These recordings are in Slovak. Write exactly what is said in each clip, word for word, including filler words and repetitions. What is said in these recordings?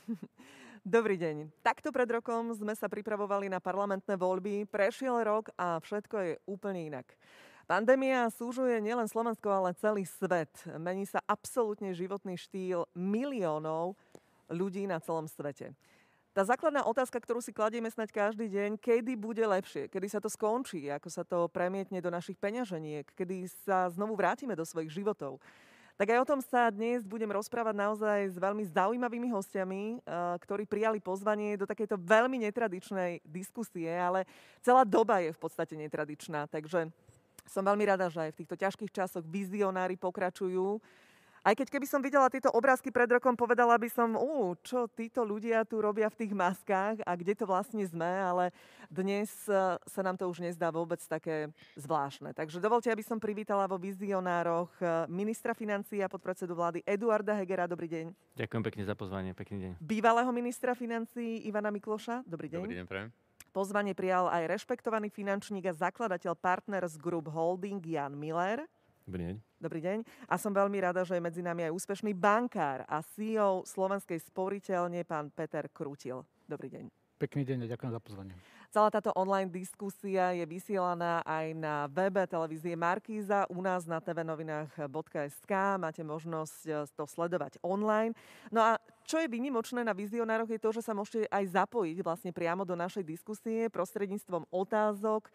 Dobrý deň. Takto pred rokom sme sa pripravovali na parlamentné voľby, prešiel rok a všetko je úplne inak. Pandémia súžuje nielen Slovensko, ale celý svet. Mení sa absolútne životný štýl miliónov ľudí na celom svete. Tá základná otázka, ktorú si kladieme snáď každý deň, kedy bude lepšie, kedy sa to skončí, ako sa to premietne do našich peňaženiek, kedy sa znovu vrátime do svojich životov. Tak aj o tom sa dnes budem rozprávať naozaj s veľmi zaujímavými hostiami, ktorí prijali pozvanie do takejto veľmi netradičnej diskusie, ale celá doba je v podstate netradičná, takže som veľmi rada, že aj v týchto ťažkých časoch vizionári pokračujú. Aj keď keby som videla tieto obrázky pred rokom, povedala by som, ú, čo títo ľudia tu robia v tých maskách a kde to vlastne sme, ale dnes sa nám to už nezdá vôbec také zvláštne. Takže dovolte, aby som privítala vo vizionároch ministra financií a podpredsedu vlády Eduarda Hegera. Dobrý deň. Ďakujem pekne za pozvanie, pekný deň. Bývalého ministra financií Ivana Mikloša. Dobrý deň. Dobrý deň, prajem. Pozvanie prijal aj rešpektovaný finančník a zakladateľ Partners Group Holding Jan Miller. Dobrý deň. Dobrý deň. A som veľmi rada, že je medzi nami aj úspešný bankár a sí í ó Slovenskej sporiteľne, pán Peter Krutil. Dobrý deň. Pekný deň a ďakujem za pozvanie. Celá táto online diskusia je vysielaná aj na webe televízie Markíza, u nás na tvnovinách bodka es ká. Máte možnosť to sledovať online. No a čo je výnimočné na vizionároch je to, že sa môžete aj zapojiť vlastne priamo do našej diskusie prostredníctvom otázok,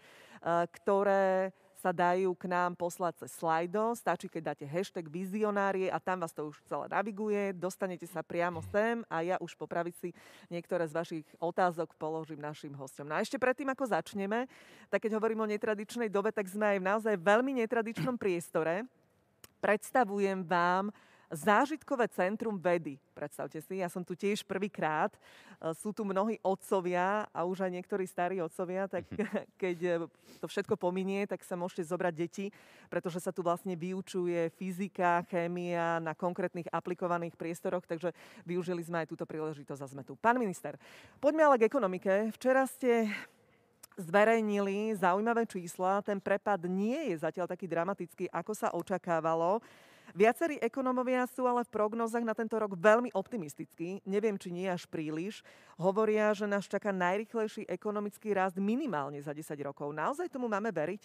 ktoré sa dajú k nám poslať cez slajdo. Stačí, keď dáte hashtag vizionárie a tam vás to už celé naviguje. Dostanete sa priamo sem a ja už po pravici niektoré z vašich otázok položím našim hosťom. No a ešte predtým, ako začneme, tak keď hovorím o netradičnej dobe, tak sme aj v naozaj veľmi netradičnom priestore. Predstavujem vám Zážitkové centrum vedy. Predstavte si, ja som tu tiež prvýkrát. Sú tu mnohí otcovia a už aj niektorí starí otcovia, tak keď to všetko pominie, tak sa môžete zobrať deti, pretože sa tu vlastne vyučuje fyzika, chémia na konkrétnych aplikovaných priestoroch, takže využili sme aj túto príležitosť a sme tu. Pán minister, poďme ale k ekonomike. Včera ste zverejnili zaujímavé čísla. Ten prepad nie je zatiaľ taký dramatický, ako sa očakávalo. Viacerí ekonómovia sú ale v prognózach na tento rok veľmi optimistickí. Neviem, či nie až príliš. Hovoria, že nás čaká najrýchlejší ekonomický rast minimálne za desať rokov. Naozaj tomu máme veriť?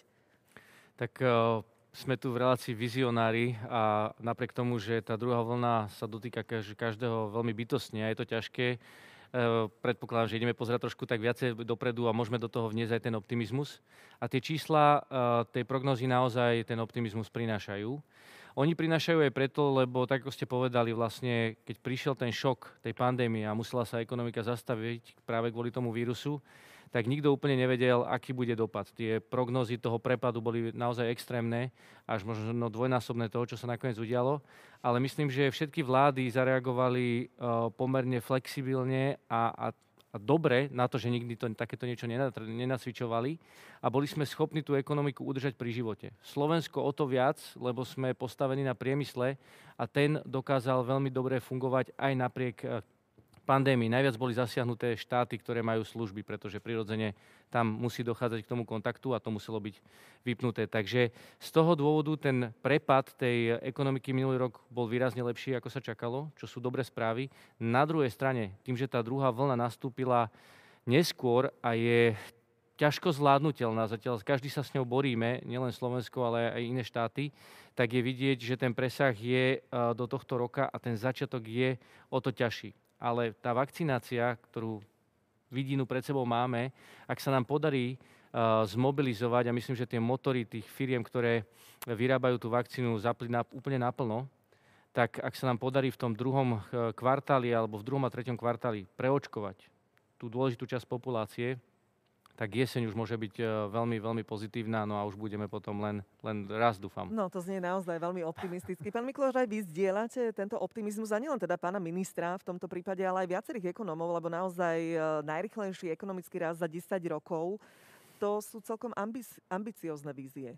Tak uh, sme tu v relácii vizionári a napriek tomu, že tá druhá vlna sa dotýka každého veľmi bytostne a je to ťažké, uh, predpokladám, že ideme pozerať trošku tak viacej dopredu a môžeme do toho vniesť aj ten optimizmus. A tie čísla uh, tej prognózy naozaj ten optimizmus prinášajú. Oni prinášajú aj preto, lebo tak ako ste povedali, vlastne, keď prišiel ten šok tej pandémie a musela sa ekonomika zastaviť práve kvôli tomu vírusu, tak nikto úplne nevedel, aký bude dopad. Tie prognózy toho prepadu boli naozaj extrémne, až možno dvojnásobné toho, čo sa nakoniec udialo. Ale myslím, že všetky vlády zareagovali uh, pomerne flexibilne a, a a dobre na to, že nikdy to, takéto niečo nenacvičovali a boli sme schopní tú ekonomiku udržať pri živote. Slovensko o to viac, lebo sme postavení na priemysle a ten dokázal veľmi dobre fungovať aj napriek pandémii. Najviac boli zasiahnuté štáty, ktoré majú služby, pretože prirodzene tam musí dochádzať k tomu kontaktu a to muselo byť vypnuté. Takže z toho dôvodu ten prepad tej ekonomiky minulý rok bol výrazne lepší, ako sa čakalo, čo sú dobré správy. Na druhej strane, tým, že tá druhá vlna nastúpila neskôr a je ťažko zvládnutelná, zatiaľ každý sa s ňou boríme, nielen Slovensko, ale aj iné štáty, tak je vidieť, že ten presah je do tohto roka a ten začiatok je o to ťažší. Ale tá vakcinácia, ktorú vidinu pred sebou máme, ak sa nám podarí uh, zmobilizovať, a myslím, že tie motory tých firiem, ktoré vyrábajú tú vakcínu, zapliť na, úplne naplno, tak ak sa nám podarí v tom druhom kvartáli alebo v druhom a treťom kvartáli preočkovať tú dôležitú časť populácie, tak jeseň už môže byť veľmi, veľmi pozitívna, no a už budeme potom len, len raz, dúfam. No to znie naozaj veľmi optimisticky. Pán Mikloš, aj vy zdieľate tento optimizmus a nielen teda pána ministra v tomto prípade, ale aj viacerých ekonómov, lebo naozaj najrýchlejší ekonomický rast za desať rokov, to sú celkom ambic- ambiciozne vízie.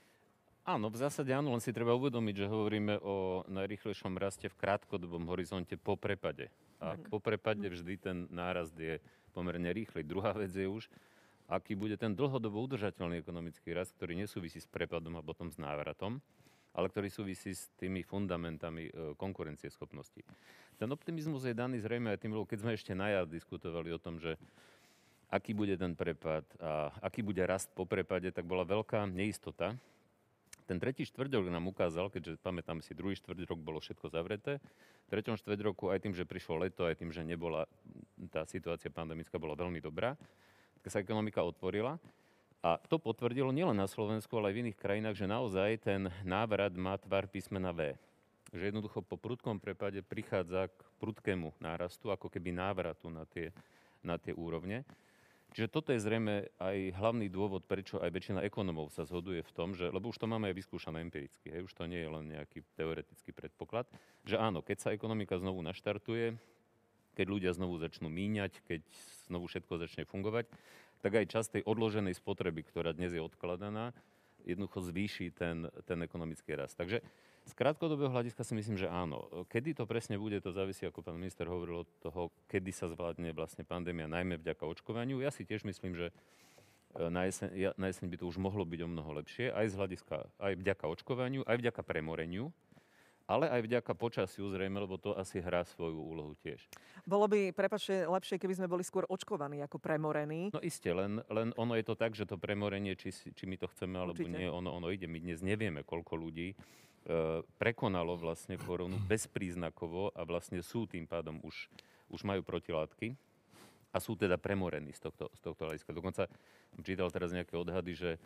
Áno, v zásade áno, len si treba uvedomiť, že hovoríme o najrýchlejšom raste v krátkodobom horizonte po prepade. A po prepade vždy ten nárast je pomerne rýchly. Druhá vec je už, aký bude ten dlhodobo udržateľný ekonomický rast, ktorý nesúvisí s prepadom a potom s návratom. ale ktorý súvisí s tými fundamentami konkurencieschopnosti. Ten optimizmus je daný zrejme aj tým, keď sme ešte na jar diskutovali o tom, že aký bude ten prepad a aký bude rast po prepade, tak bola veľká neistota. Ten tretí štvrťrok nám ukázal, keďže pamätám si, druhý štvrťrok bolo všetko zavreté. V treťom štvrťroku aj tým, že prišlo leto, aj tým, že nebola, tá situácia pandemická bola veľmi dobrá, tak sa ekonomika otvorila. A to potvrdilo nielen na Slovensku, ale aj v iných krajinách, že naozaj ten návrat má tvar písmena V. Že jednoducho po prudkom prepade prichádza k prudkému nárastu, ako keby návratu na tie, na tie úrovne. Čiže toto je zrejme aj hlavný dôvod, prečo aj väčšina ekonomov sa zhoduje v tom, že, lebo už to máme aj vyskúšané empiricky, hej, už to nie je len nejaký teoretický predpoklad, že áno, keď sa ekonomika znovu naštartuje, keď ľudia znovu začnú míňať, keď znovu všetko začne fungovať, tak aj časť tej odloženej spotreby, ktorá dnes je odkladaná, jednoducho zvýši ten, ten ekonomický rast. Takže z krátkodobého hľadiska si myslím, že áno. Kedy to presne bude, to závisí, ako pán minister hovoril, od toho, kedy sa zvládne vlastne pandémia, najmä vďaka očkovaniu. Ja si tiež myslím, že na jeseň, ja, na jeseň by to už mohlo byť o mnoho lepšie, aj z hľadiska, aj vďaka očkovaniu, aj vďaka premoreniu, ale aj vďaka počasiu zrejme, lebo to asi hrá svoju úlohu tiež. Bolo by, prepáčte, lepšie, keby sme boli skôr očkovaní ako premorení. No iste, len, len ono je to tak, že to premorenie, či, či my to chceme, alebo Určite. nie, ono, ono ide. My dnes nevieme, koľko ľudí prekonalo vlastne koronu bezpríznakovo a vlastne sú tým pádom už, už majú protilátky a sú teda premorení z tohto, z tohto hľadiska. Dokonca čítal teraz nejaké odhady, že,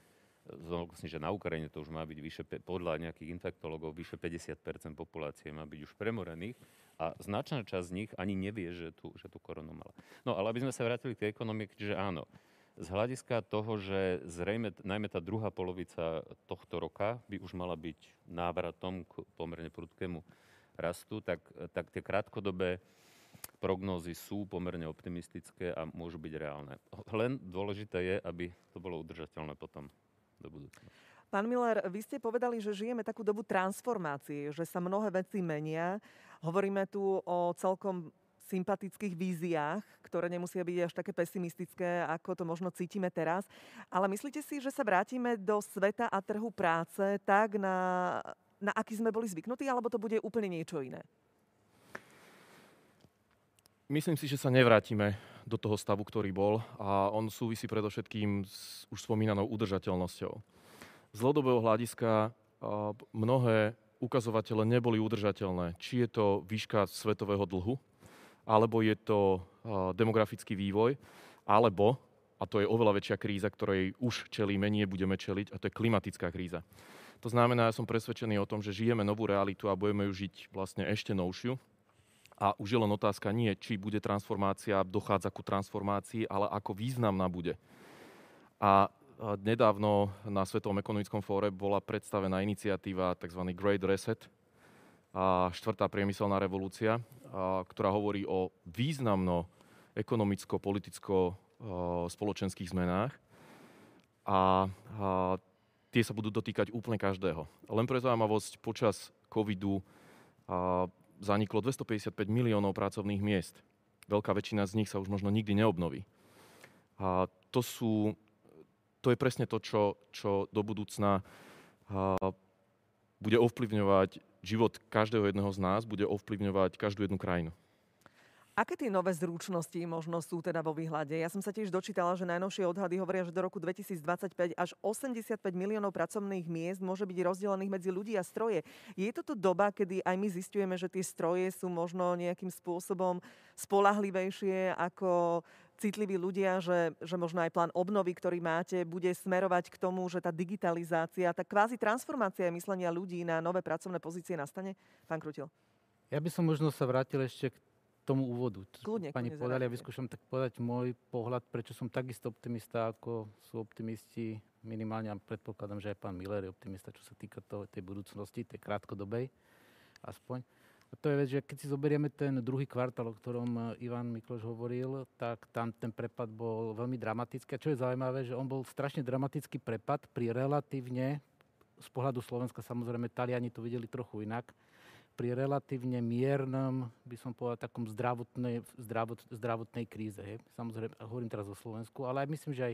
že na Ukrajine to už má byť vyše, podľa nejakých infektologov, vyše päťdesiat percent populácie má byť už premorených a značná časť z nich ani nevie, že tú, že tú koronu mala. No ale aby sme sa vrátili k tej ekonomike, že áno, z hľadiska toho, že zrejme najmä tá druhá polovica tohto roka by už mala byť návratom k pomerne prudkému rastu, tak, tak tie krátkodobé prognózy sú pomerne optimistické a môžu byť reálne. Len dôležité je, aby to bolo udržateľné potom do budúcna. Pán Müller, vy ste povedali, že žijeme takú dobu transformácie, že sa mnohé veci menia. Hovoríme tu o celkom sympatických víziách, ktoré nemusia byť až také pesimistické, ako to možno cítime teraz. Ale myslíte si, že sa vrátime do sveta a trhu práce tak, na, na aký sme boli zvyknutí, alebo to bude úplne niečo iné? Myslím si, že sa nevrátime do toho stavu, ktorý bol a on súvisí predovšetkým s už spomínanou udržateľnosťou. Z dlhodobého hľadiska mnohé ukazovatele neboli udržateľné. Či je to výška svetového dlhu, alebo je to demografický vývoj, alebo, a to je oveľa väčšia kríza, ktorej už čelíme, nie budeme čeliť, a to je klimatická kríza. To znamená, ja som presvedčený o tom, že žijeme novú realitu a budeme ju žiť vlastne ešte novšiu. A už je len otázka nie, či bude transformácia, dochádza ku transformácii, ale ako významná bude. A nedávno na Svetovom ekonomickom fóre bola predstavená iniciatíva tzv. Great Reset, a štvrtá priemyselná revolúcia, a, ktorá hovorí o významno ekonomicko-politicko-spoločenských zmenách a, a tie sa budú dotýkať úplne každého. Len pre zaujímavosť, počas covidu a, zaniklo dvestopäťdesiatpäť miliónov pracovných miest. Veľká väčšina z nich sa už možno nikdy neobnoví. A to sú, to je presne to, čo, čo do budúcna a, bude ovplyvňovať život každého jedného z nás, bude ovplyvňovať každú jednu krajinu. Aké tie nové zručnosti možno sú teda vo výhľade? Ja som sa tiež dočítala, že najnovšie odhady hovoria, že do roku dvetisícdvadsaťpäť až osemdesiatpäť miliónov pracovných miest môže byť rozdelených medzi ľudí a stroje. Je toto doba, kedy aj my zisťujeme, že tie stroje sú možno nejakým spôsobom spoľahlivejšie ako citliví ľudia, že, že možno aj plán obnovy, ktorý máte, bude smerovať k tomu, že tá digitalizácia, tá kvázi transformácia myslenia ľudí na nové pracovné pozície nastane? Pán Krutil. Ja by som možno sa vrátil ešte k tomu úvodu. Kľudne, Pani kľudne povedali, ja zareagujte. vyskúšam tak povedať môj pohľad, prečo som takisto optimista, ako sú optimisti minimálne, a predpokladám, že aj pán Müller je optimista, čo sa týka toho, tej budúcnosti, tej krátkodobej aspoň. A to je vec, že keď si zoberieme ten druhý kvartál, o ktorom Ivan Mikloš hovoril, tak tam ten prepad bol veľmi dramatický. A čo je zaujímavé, že on bol strašne dramatický prepad pri relatívne, z pohľadu Slovenska samozrejme, Taliani to videli trochu inak, pri relatívne miernom, by som povedal, takom zdravotnej, zdravot, zdravotnej kríze. Hej. Samozrejme, hovorím teraz o Slovensku, ale aj myslím, že aj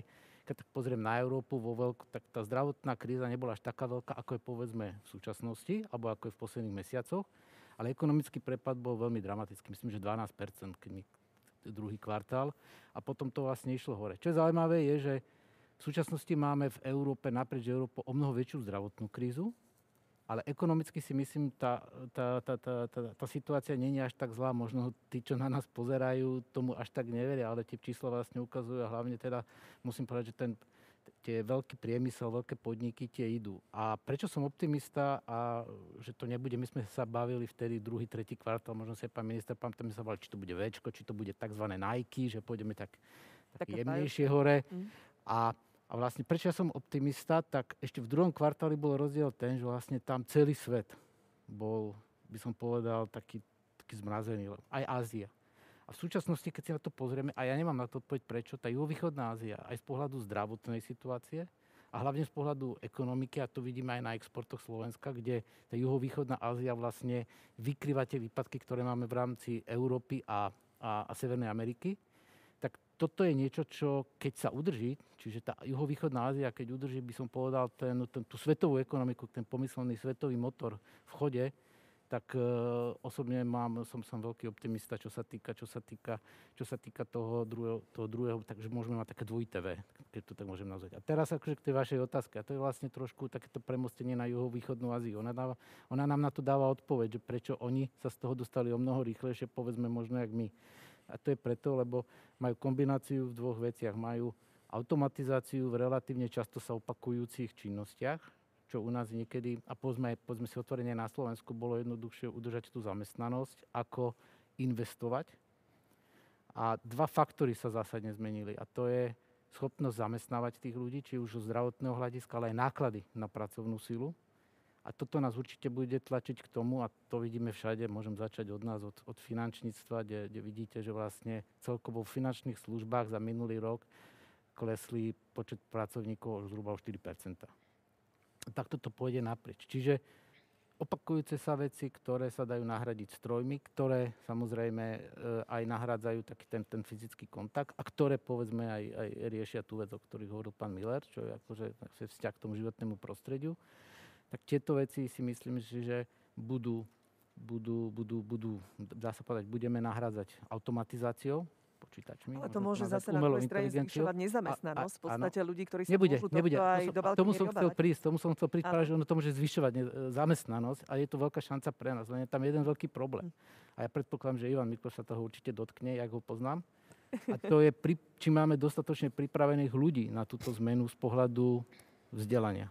keď tak pozriem na Európu vo veľku, tak tá zdravotná kríza nebola až taká veľká, ako je povedzme v súčasnosti, alebo ako je v posledných mesiacoch, ale ekonomický prepad bol veľmi dramatický. Myslím, že dvanásť percent, keď mi druhý kvartál. A potom to vlastne išlo hore. Čo je zaujímavé, je, že v súčasnosti máme v Európe, naprieč Európou, o mnoho väčšiu zdravotnú krízu, ale ekonomicky si myslím, tá, tá, tá, tá, tá, tá situácia nie je až tak zlá. Možno tí, čo na nás pozerajú, tomu až tak neveria, ale tie čísla vlastne ukazujú a hlavne teda musím povedať, že ten, tie veľký priemysel, veľké podniky tie idú. A prečo som optimista a že to nebude, my sme sa bavili vtedy druhý, tretí kvartál, možno si pán minister pamätám, sa bavili, či to bude Včko, či to bude tzv. Nike, že pôjdeme tak, tak jemnejšie hore. Mm. A A vlastne prečo ja som optimista, tak ešte v druhom kvartáli bol rozdiel ten, že vlastne tam celý svet bol, by som povedal, taký, taký zmrazený, aj Ázia. A v súčasnosti, keď si na to pozrieme, a ja nemám na to odpoveď prečo, tá juhovýchodná Ázia aj z pohľadu zdravotnej situácie a hlavne z pohľadu ekonomiky, a to vidíme aj na exportoch Slovenska, kde tá juhovýchodná Ázia vlastne vykrýva tie výpadky, ktoré máme v rámci Európy a, a, a Severnej Ameriky. Tak toto je niečo, čo keď sa udrží, čiže tá juhovýchodná Ázia, keď udrží, by som povedal, ten, ten, tú svetovú ekonomiku, ten pomyselný svetový motor v chode, tak e, osobne mám, som, som veľký optimista, čo sa týka, čo sa týka, čo sa týka toho, druhého, toho druhého, takže môžeme mať také dvojité V, keď to tak môžem nazvať. A teraz akože k tej vašej otázke, a to je vlastne trošku takéto premostenie na juhovýchodnú Áziu. Ona, dáva, ona nám na to dáva odpoveď, že prečo oni sa z toho dostali o mnoho rýchlejšie, povedzme možno jak my. A to je preto, lebo majú kombináciu v dvoch veciach. Majú automatizáciu v relatívne často sa opakujúcich činnostiach, čo u nás niekedy, a povedzme, povedzme si otvorene na Slovensku, bolo jednoduchšie udržať tú zamestnanosť, ako investovať. A dva faktory sa zásadne zmenili. A to je schopnosť zamestnávať tých ľudí, či už zo zdravotného hľadiska, ale aj náklady na pracovnú silu. A toto nás určite bude tlačiť k tomu, a to vidíme všade, môžem začať od nás, od, od finančníctva, kde, kde vidíte, že vlastne celkovo v finančných službách za minulý rok klesli počet pracovníkov zhruba o štyri percentá. Tak toto pôjde naprieč. Čiže opakujúce sa veci, ktoré sa dajú nahradiť strojmi, ktoré samozrejme e, aj nahrádzajú taký ten, ten fyzický kontakt a ktoré povedzme aj, aj riešia tú vec, o ktorých hovoril pán Miller, čo je akože vzťah k tomu životnému prostrediu. Tak tieto veci si myslím, že budú, budú, budú, budú, dá sa povedať, budeme nahrádzať automatizáciou, počítačmi. Ale to môže zase na druhej strane zvyšovať nezamestnanosť. V podstate ľudí, ktorí sa nebude, môžu nebude. toto aj to som, do veľkej tomu som miery chcel obávať. prísť, tomu som chcel prísť, práve, že ono to môže zvyšovať ne, zamestnanosť a je to veľká šanca pre nás. Len je tam jeden veľký problém. A ja predpokladám, že Ivan Mikloš sa toho určite dotkne, jak ho poznám. A to je, pri, či máme dostatočne pripravených ľudí na túto zmenu z pohľadu vzdelania.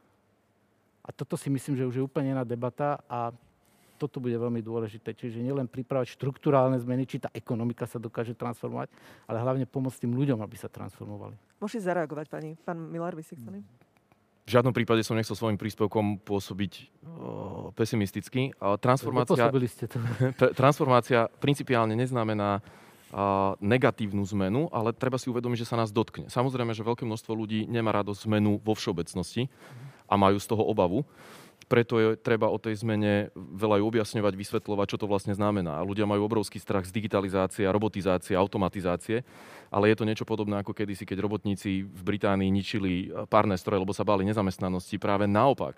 A toto si myslím, že už je úplne iná debata a toto bude veľmi dôležité. Čiže nielen pripravať štruktúrálne zmeny, či tá ekonomika sa dokáže transformovať, ale hlavne pomôcť tým ľuďom, aby sa transformovali. Môžete zareagovať, pani. Pán Miller, vy si chceli? V žiadnom prípade som nechcel svojim príspevkom pôsobiť o, pesimisticky. Transformácia, ste to. transformácia principiálne neznamená a, negatívnu zmenu, ale treba si uvedomiť, že sa nás dotkne. Samozrejme, že veľké množstvo ľudí nemá radosť zmenu vo všeobecnosti a majú z toho obavu. Preto je treba o tej zmene veľa ju objasňovať, vysvetľovať, čo to vlastne znamená. Ľudia majú obrovský strach z digitalizácie, robotizácie, automatizácie, ale je to niečo podobné ako kedysi, keď robotníci v Británii ničili párne stroje, lebo sa báli nezamestnanosti. Práve naopak.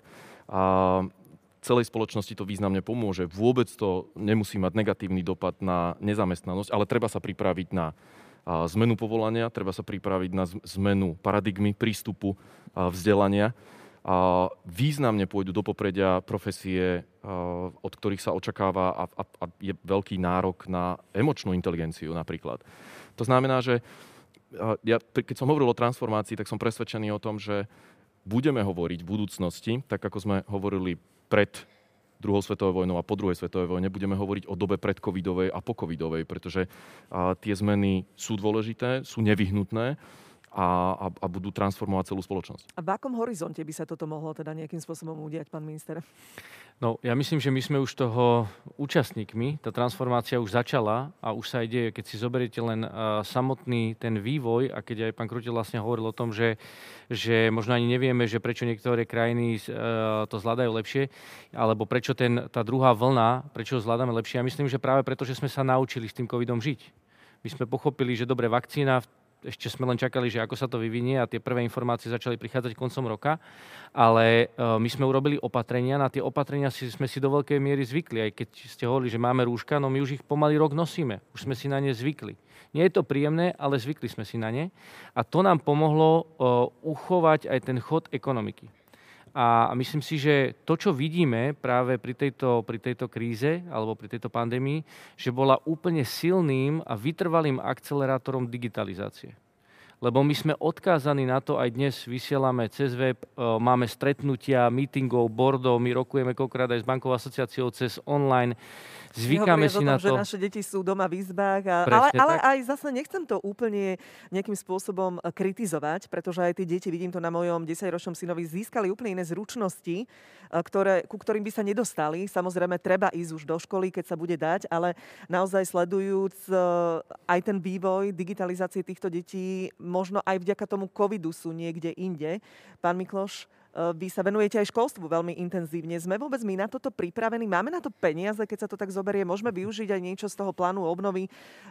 A celej spoločnosti to významne pomôže. Vôbec to nemusí mať negatívny dopad na nezamestnanosť, ale treba sa pripraviť na zmenu povolania, treba sa pripraviť na zmenu paradigmy, prístupu, vzdelania. A významne pôjdu do popredia profesie, od ktorých sa očakáva a, a, a je veľký nárok na emočnú inteligenciu napríklad. To znamená, že ja, keď som hovoril o transformácii, tak som presvedčený o tom, že budeme hovoriť v budúcnosti, tak ako sme hovorili pred druhou svetovou vojnou a po druhej svetovej vojne, budeme hovoriť o dobe predcovidovej a pocovidovej, pretože a, tie zmeny sú dôležité, sú nevyhnutné, A, a, a budú transformovať celú spoločnosť. A v akom horizonte by sa toto mohlo teda nejakým spôsobom udiať, pán minister? No, ja myslím, že my sme už toho účastníkmi. Tá transformácia už začala a už sa aj deje. Keď si zoberiete len uh, samotný ten vývoj, a keď aj pán Krutel vlastne hovoril o tom, že, že možno ani nevieme, že prečo niektoré krajiny uh, to zvládajú lepšie, alebo prečo ten, tá druhá vlna, prečo ho zvládame lepšie. Ja myslím, že práve preto, že sme sa naučili s tým covidom žiť. My sme pochopili, že dobre, vakcína ešte sme len čakali, že ako sa to vyvinie a tie prvé informácie začali prichádzať koncom roka, ale my sme urobili opatrenia, na tie opatrenia si, sme si do veľkej miery zvykli, aj keď ste hovorili, že máme rúška, no my už ich pomaly rok nosíme, už sme si na ne zvykli. Nie je to príjemné, ale zvykli sme si na ne a to nám pomohlo uchovať aj ten chod ekonomiky. A myslím si, že to, čo vidíme práve pri tejto, pri tejto kríze alebo pri tejto pandémii, že bola úplne silným a vytrvalým akcelerátorom digitalizácie. Lebo my sme odkázaní na to, aj dnes vysielame cez web, máme stretnutia, meetingov, boardov, my rokujeme koľkokrát aj s bankovou asociáciou cez online. Zvykáme si tom, na to. Že naše deti sú doma v izbách. A, ale, ale aj zase nechcem to úplne nejakým spôsobom kritizovať, pretože aj tie deti, vidím to na mojom desaťročnom synovi, získali úplne iné zručnosti, ktoré, ku ktorým by sa nedostali. Samozrejme, treba ísť už do školy, keď sa bude dať, ale naozaj sledujúc aj ten vývoj digitalizácie týchto detí, možno aj vďaka tomu covidu sú niekde inde. Pán Mikloš, vy sa venujete aj školstvu veľmi intenzívne. Sme vôbec my na toto pripravení? Máme na to peniaze, keď sa to tak zoberie? Môžeme využiť aj niečo z toho plánu obnovy,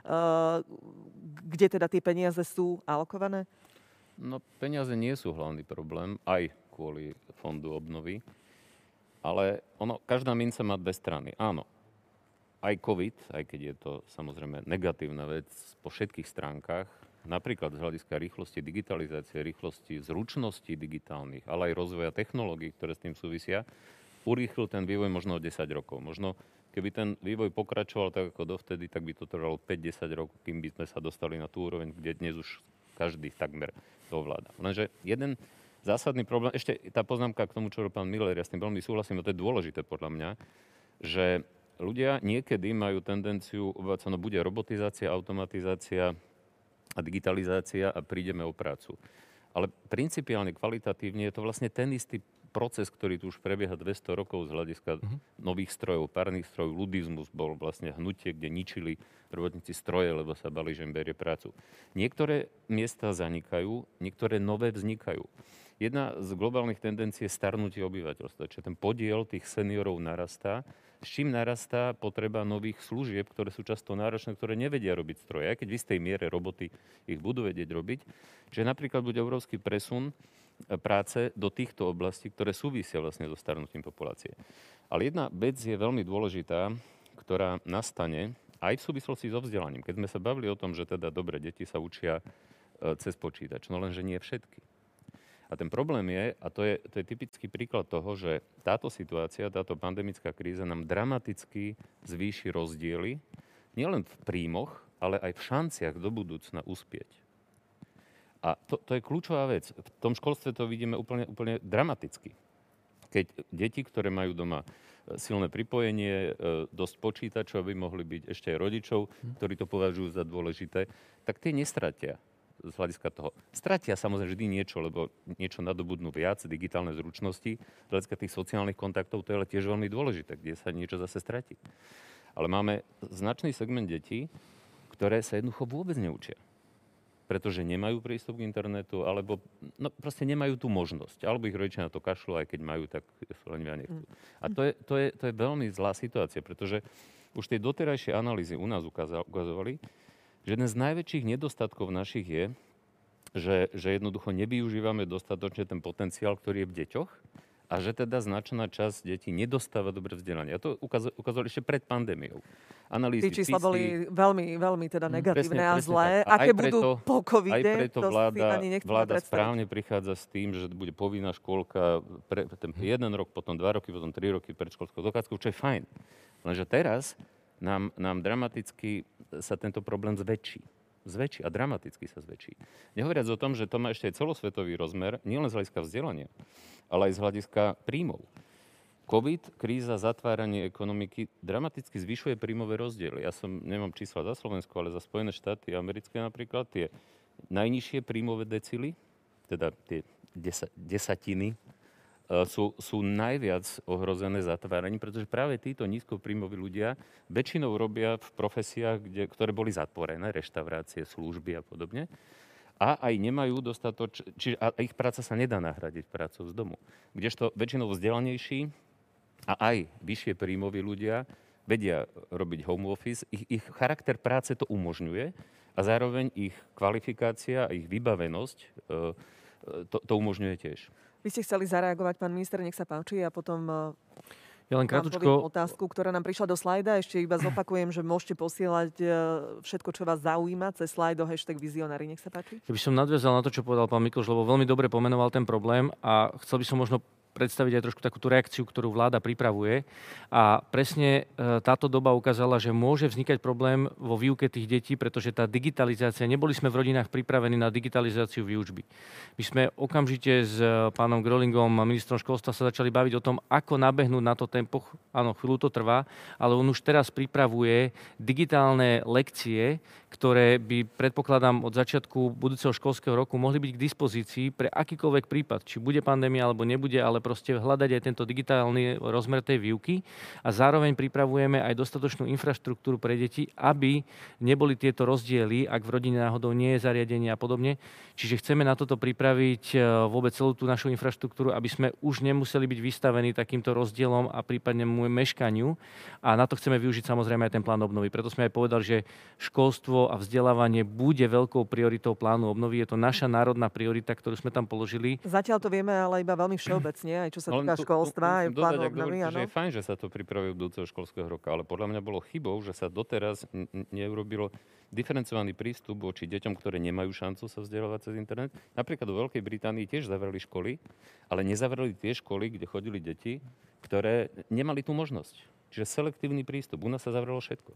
kde teda tie peniaze sú alokované? No, peniaze nie sú hlavný problém, aj kvôli fondu obnovy. Ale ono, každá minca má dve strany. Áno, aj COVID, aj keď je to samozrejme negatívna vec po všetkých stránkach, napríklad z hľadiska rýchlosti digitalizácie, rýchlosti zručností digitálnych, ale aj rozvoja technológií, ktoré s tým súvisia, urýchlil ten vývoj možno o desať rokov. Možno keby ten vývoj pokračoval tak ako dovtedy, tak by to trvalo päť desať rokov, kým by sme sa dostali na tú úroveň, kde dnes už každý takmer to ovláda. Lenže jeden zásadný problém, ešte tá poznámka k tomu, čo pán Miller, ja s tým veľmi súhlasím, a to je dôležité podľa mňa, že ľudia niekedy majú tendenciu, no bude robotizácia, automatizácia a digitalizácia a prídeme o prácu. Ale principiálne, kvalitatívne je to vlastne ten istý proces, ktorý tu už prebieha dvesto rokov z hľadiska uh-huh. nových strojov, párnych strojov. Ludizmus bol vlastne hnutie, kde ničili robotníci stroje, lebo sa bali, že im berie prácu. Niektoré miesta zanikajú, niektoré nové vznikajú. Jedna z globálnych tendencií je starnutie obyvateľstva, čiže ten podiel tých seniorov narastá, s čím narastá potreba nových služieb, ktoré sú často náročné, ktoré nevedia robiť stroje, aj keď v istej miere roboty ich budú vedieť robiť. Čiže napríklad bude obrovský presun práce do týchto oblastí, ktoré súvisia vlastne so starnutím populácie. Ale jedna vec je veľmi dôležitá, ktorá nastane aj v súvislosti so vzdelaním. Keď sme sa bavili o tom, že teda dobre, deti sa učia cez počítač, no lenže nie všetky. A ten problém je, a to je, to je typický príklad toho, že táto situácia, táto pandemická kríza nám dramaticky zvýši rozdiely, nielen v príjmoch, ale aj v šanciach do budúcna uspieť. A to, to je kľúčová vec. V tom školstve to vidíme úplne, úplne dramaticky. Keď deti, ktoré majú doma silné pripojenie, dosť počítačov, aby mohli byť ešte aj rodičov, ktorí to považujú za dôležité, tak tie nestratia z hľadiska toho. Stratia samozrejme vždy niečo, lebo niečo nadobudnú viac, digitálne zručnosti. Z hľadiska tých sociálnych kontaktov to je ale tiež veľmi dôležité, kde sa niečo zase stratí. Ale máme značný segment detí, ktoré sa jednoducho vôbec neučia. Pretože nemajú prístup k internetu, alebo no, proste nemajú tú možnosť. Alebo ich rodičia na to kašľú, aj keď majú, tak lenivia nechcú. A to je, to, je, to je veľmi zlá situácia, pretože už tie doterajšie analýzy u nás ukazovali, že jeden z najväčších nedostatkov našich je, že, že jednoducho nevyužívame dostatočne ten potenciál, ktorý je v deťoch a že teda značná časť detí nedostáva dobre vzdelanie. A to ukazovali ešte pred pandémiou. Analýzy, Tí čísla písky, boli veľmi, veľmi teda negatívne presne, a presne zlé. tak. A aké aj preto, budú po covide, aj preto to vláda, si ani nechceme vláda predstaviť. správne prichádza s tým, že bude povinná škôlka pre ten jeden rok, potom dva roky, potom tri roky predškolskou dochádzkou, čo je fajn. Lenže teraz nám, nám dramaticky sa tento problém zväčší. Zväčší a dramaticky sa zväčší. Nehovoriac o tom, že to má ešte aj celosvetový rozmer, nielen z hľadiska vzdelania, ale aj z hľadiska príjmov. COVID, kríza, zatváranie ekonomiky dramaticky zvyšuje príjmové rozdiely. Ja som, nemám čísla za Slovensko, ale za Spojené štáty americké napríklad, tie najnižšie príjmové decily, teda tie desa, desatiny, Sú, sú najviac ohrozené zatváraním, pretože práve títo nízkopríjmoví ľudia väčšinou robia v profesiách, kde, ktoré boli zatvorené, reštaurácie, služby a podobne. A aj nemajú dostatoč... Čiže a ich práca sa nedá nahradiť prácou z domu. Kdežto väčšinou vzdelanejší a aj vyššie príjmoví ľudia vedia robiť home office, ich, ich charakter práce to umožňuje a zároveň ich kvalifikácia a ich vybavenosť to, to umožňuje tiež. Vy ste chceli zareagovať, pán minister, nech sa páči, a potom ja len vám poviem otázku, ktorá nám prišla do slajda. Ešte iba zopakujem, že môžete posielať všetko, čo vás zaujíma, cez slajd do hashtag vizionári. Nech sa páči. Ja by som nadviazal na to, čo povedal pán Mikloš, lebo veľmi dobre pomenoval ten problém a chcel by som možno predstaviť aj trošku takú tú reakciu, ktorú vláda pripravuje. A presne e, táto doba ukázala, že môže vznikať problém vo výuke tých detí, pretože tá digitalizácia, neboli sme v rodinách pripravení na digitalizáciu výučby. My sme okamžite s pánom Grölingom, ministrom školstva, sa začali baviť o tom, ako nabehnúť na to tempo. Áno, chvíľu to trvá, ale on už teraz pripravuje digitálne lekcie, ktoré by, predpokladám, od začiatku budúceho školského roku mohli byť k dispozícii pre akýkoľvek prípad, či bude pandémia alebo nebude, ale proste hľadať aj tento digitálny rozmer tej výuky a zároveň pripravujeme aj dostatočnú infraštruktúru pre deti, aby neboli tieto rozdiely, ak v rodine náhodou nie je zariadenie a podobne. Čiže chceme na toto pripraviť vôbec celú tú našu infraštruktúru, aby sme už nemuseli byť vystavení takýmto rozdielom a prípadne meškaniu. A na to chceme využiť samozrejme aj ten plán obnovy. Preto sme aj povedali, že školstvo a vzdelávanie bude veľkou prioritou plánu obnovy. Je to naša národná priorita, ktorú sme tam položili. Zatiaľ to vieme, ale iba veľmi všeobecne, aj čo sa týka školstva, aj plánu obnovy. Áno. Je fajn, že sa to pripravuje v budúceho školského roka, ale podľa mňa bolo chybou, že sa doteraz n- neurobilo diferencovaný prístup voči deťom, ktoré nemajú šancu sa vzdelávať cez internet. Napríklad vo Veľkej Británii tiež zavreli školy, ale nezavreli tie školy, kde chodili deti, ktoré nemali tú možnosť. Čiže selektívny prístup. U nás sa zavrelo všetko.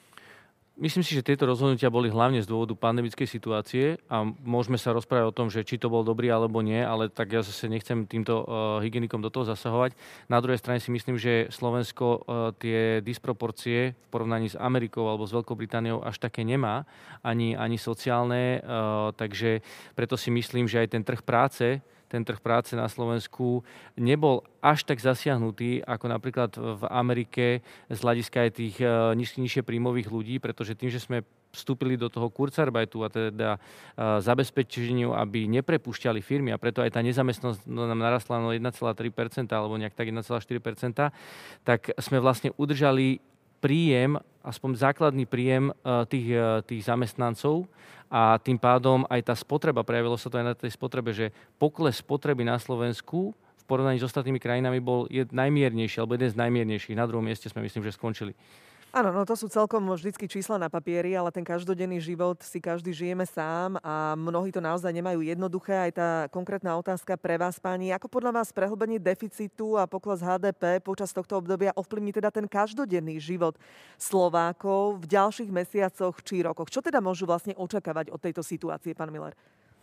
Myslím si, že tieto rozhodnutia boli hlavne z dôvodu pandemickej situácie a môžeme sa rozprávať o tom, že či to bol dobrý alebo nie, ale tak ja zase nechcem týmto uh, hygienikom do toho zasahovať. Na druhej strane si myslím, že Slovensko uh, tie disproporcie v porovnaní s Amerikou alebo s Veľkou Britániou až také nemá, ani, ani sociálne, uh, takže preto si myslím, že aj ten trh práce ten trh práce na Slovensku nebol až tak zasiahnutý, ako napríklad v Amerike z hľadiska aj tých niž, nižšie príjmových ľudí, pretože tým, že sme vstúpili do toho Kurzarbeitu a teda zabezpečeniu, aby neprepúšťali firmy a preto aj tá nezamestnanosť nám narastla na jeden celá tri percenta alebo nejak tak jeden celá štyri percenta, tak sme vlastne udržali príjem, aspoň základný príjem tých, tých zamestnancov a tým pádom aj tá spotreba, prejavilo sa to aj na tej spotrebe, že pokles spotreby na Slovensku v porovnaní s ostatnými krajinami bol najmiernejší, alebo jeden z najmiernejších. Na druhom mieste sme, myslím, že skončili. Áno, no to sú celkom vždycky čísla na papieri, ale ten každodenný život si každý žijeme sám a mnohí to naozaj nemajú jednoduché. Aj tá konkrétna otázka pre vás, páni, ako podľa vás prehlbenie deficitu a pokles há dé pé počas tohto obdobia ovplyvní teda ten každodenný život Slovákov v ďalších mesiacoch či rokoch? Čo teda môžu vlastne očakávať od tejto situácie, pán Miller?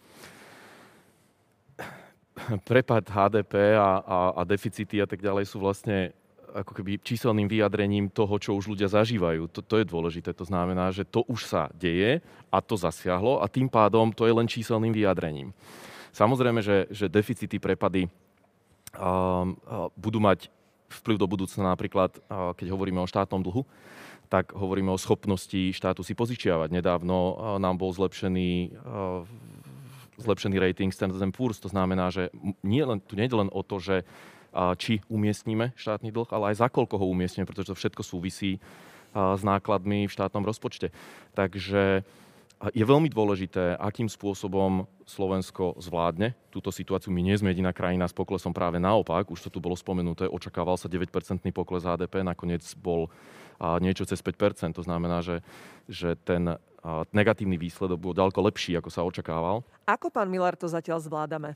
Prepad há dé pé a, a, a deficity a tak ďalej sú vlastne ako keby číselným vyjadrením toho, čo už ľudia zažívajú. To, to je dôležité. To znamená, že to už sa deje a to zasiahlo a tým pádom to je len číselným vyjadrením. Samozrejme, že, že deficity, prepady um, budú mať vplyv do budúcna. Napríklad, uh, keď hovoríme o štátnom dlhu, tak hovoríme o schopnosti štátu si požičiavať. Nedávno uh, nám bol zlepšený uh, zlepšený rating Standard and Poor's. To znamená, že nie len, tu nie je len o to, že či umiestnime štátny dlh, ale aj za koľko ho umiestnime, pretože to všetko súvisí s nákladmi v štátnom rozpočte. Takže je veľmi dôležité, akým spôsobom Slovensko zvládne túto situáciu. My nie sme jediná krajina s poklesom, práve naopak, už to tu bolo spomenuté, očakával sa deväť percentný pokles há dé pé, nakoniec bol niečo cez päť percent. To znamená, že, že ten negatívny výsledok bol ďaleko lepší, ako sa očakával. Ako, pán Miller, to zatiaľ zvládame?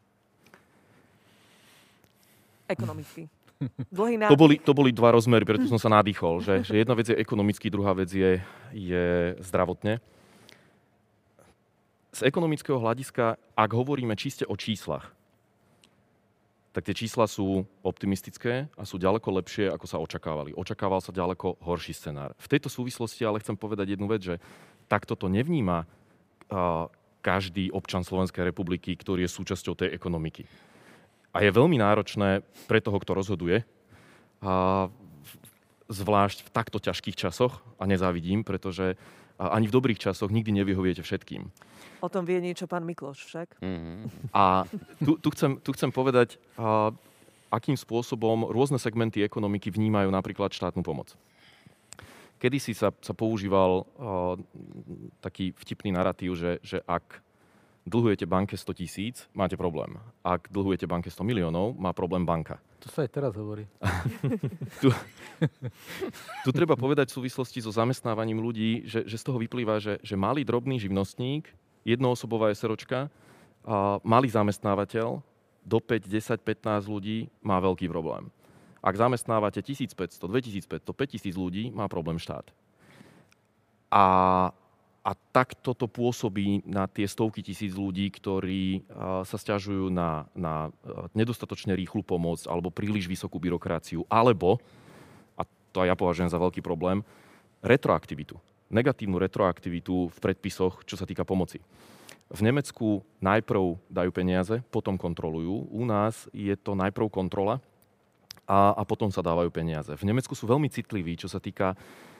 Ekonomicky. To boli, to boli dva rozmery, preto som sa nadýchol. Že, že jedna vec je ekonomicky, druhá vec je, je zdravotne. Z ekonomického hľadiska, ak hovoríme čiste o číslach, tak tie čísla sú optimistické a sú ďaleko lepšie, ako sa očakávali. Očakával sa ďaleko horší scenár. V tejto súvislosti ale chcem povedať jednu vec, že takto to nevníma uh, každý občan Slovenskej republiky, ktorý je súčasťou tej ekonomiky. A je veľmi náročné pre toho, kto rozhoduje, a zvlášť v takto ťažkých časoch, a nezávidím, pretože ani v dobrých časoch nikdy nevyhoviete všetkým. O tom vie niečo pán Mikloš však. Mm-hmm. A tu, tu, chcem, tu chcem povedať, a, akým spôsobom rôzne segmenty ekonomiky vnímajú napríklad štátnu pomoc. kedysi sa, sa používal uh, taký vtipný narratív, že, že ak dlhujete banke sto tisíc, máte problém. Ak dlhujete banke sto miliónov, má problém banka. To sa aj teraz hovorí. tu, tu treba povedať v súvislosti so zamestnávaním ľudí, že, že z toho vyplýva, že, že malý drobný živnostník, jednoosobová SROčka, a malý zamestnávateľ, do päť, desať, pätnásť ľudí má veľký problém. Ak zamestnávate tisícpäťsto, dvetisícpäťsto, päťtisíc ľudí, má problém štát. A, a takto to pôsobí na tie stovky tisíc ľudí, ktorí uh, sa sťažujú na, na uh, nedostatočne rýchlu pomoc alebo príliš vysokú byrokraciu, alebo, a to aj ja považujem za veľký problém, retroaktivitu. Negatívnu retroaktivitu v predpisoch, čo sa týka pomoci. V Nemecku najprv dajú peniaze, potom kontrolujú. U nás je to najprv kontrola a, a potom sa dávajú peniaze. V Nemecku sú veľmi citliví, čo sa týka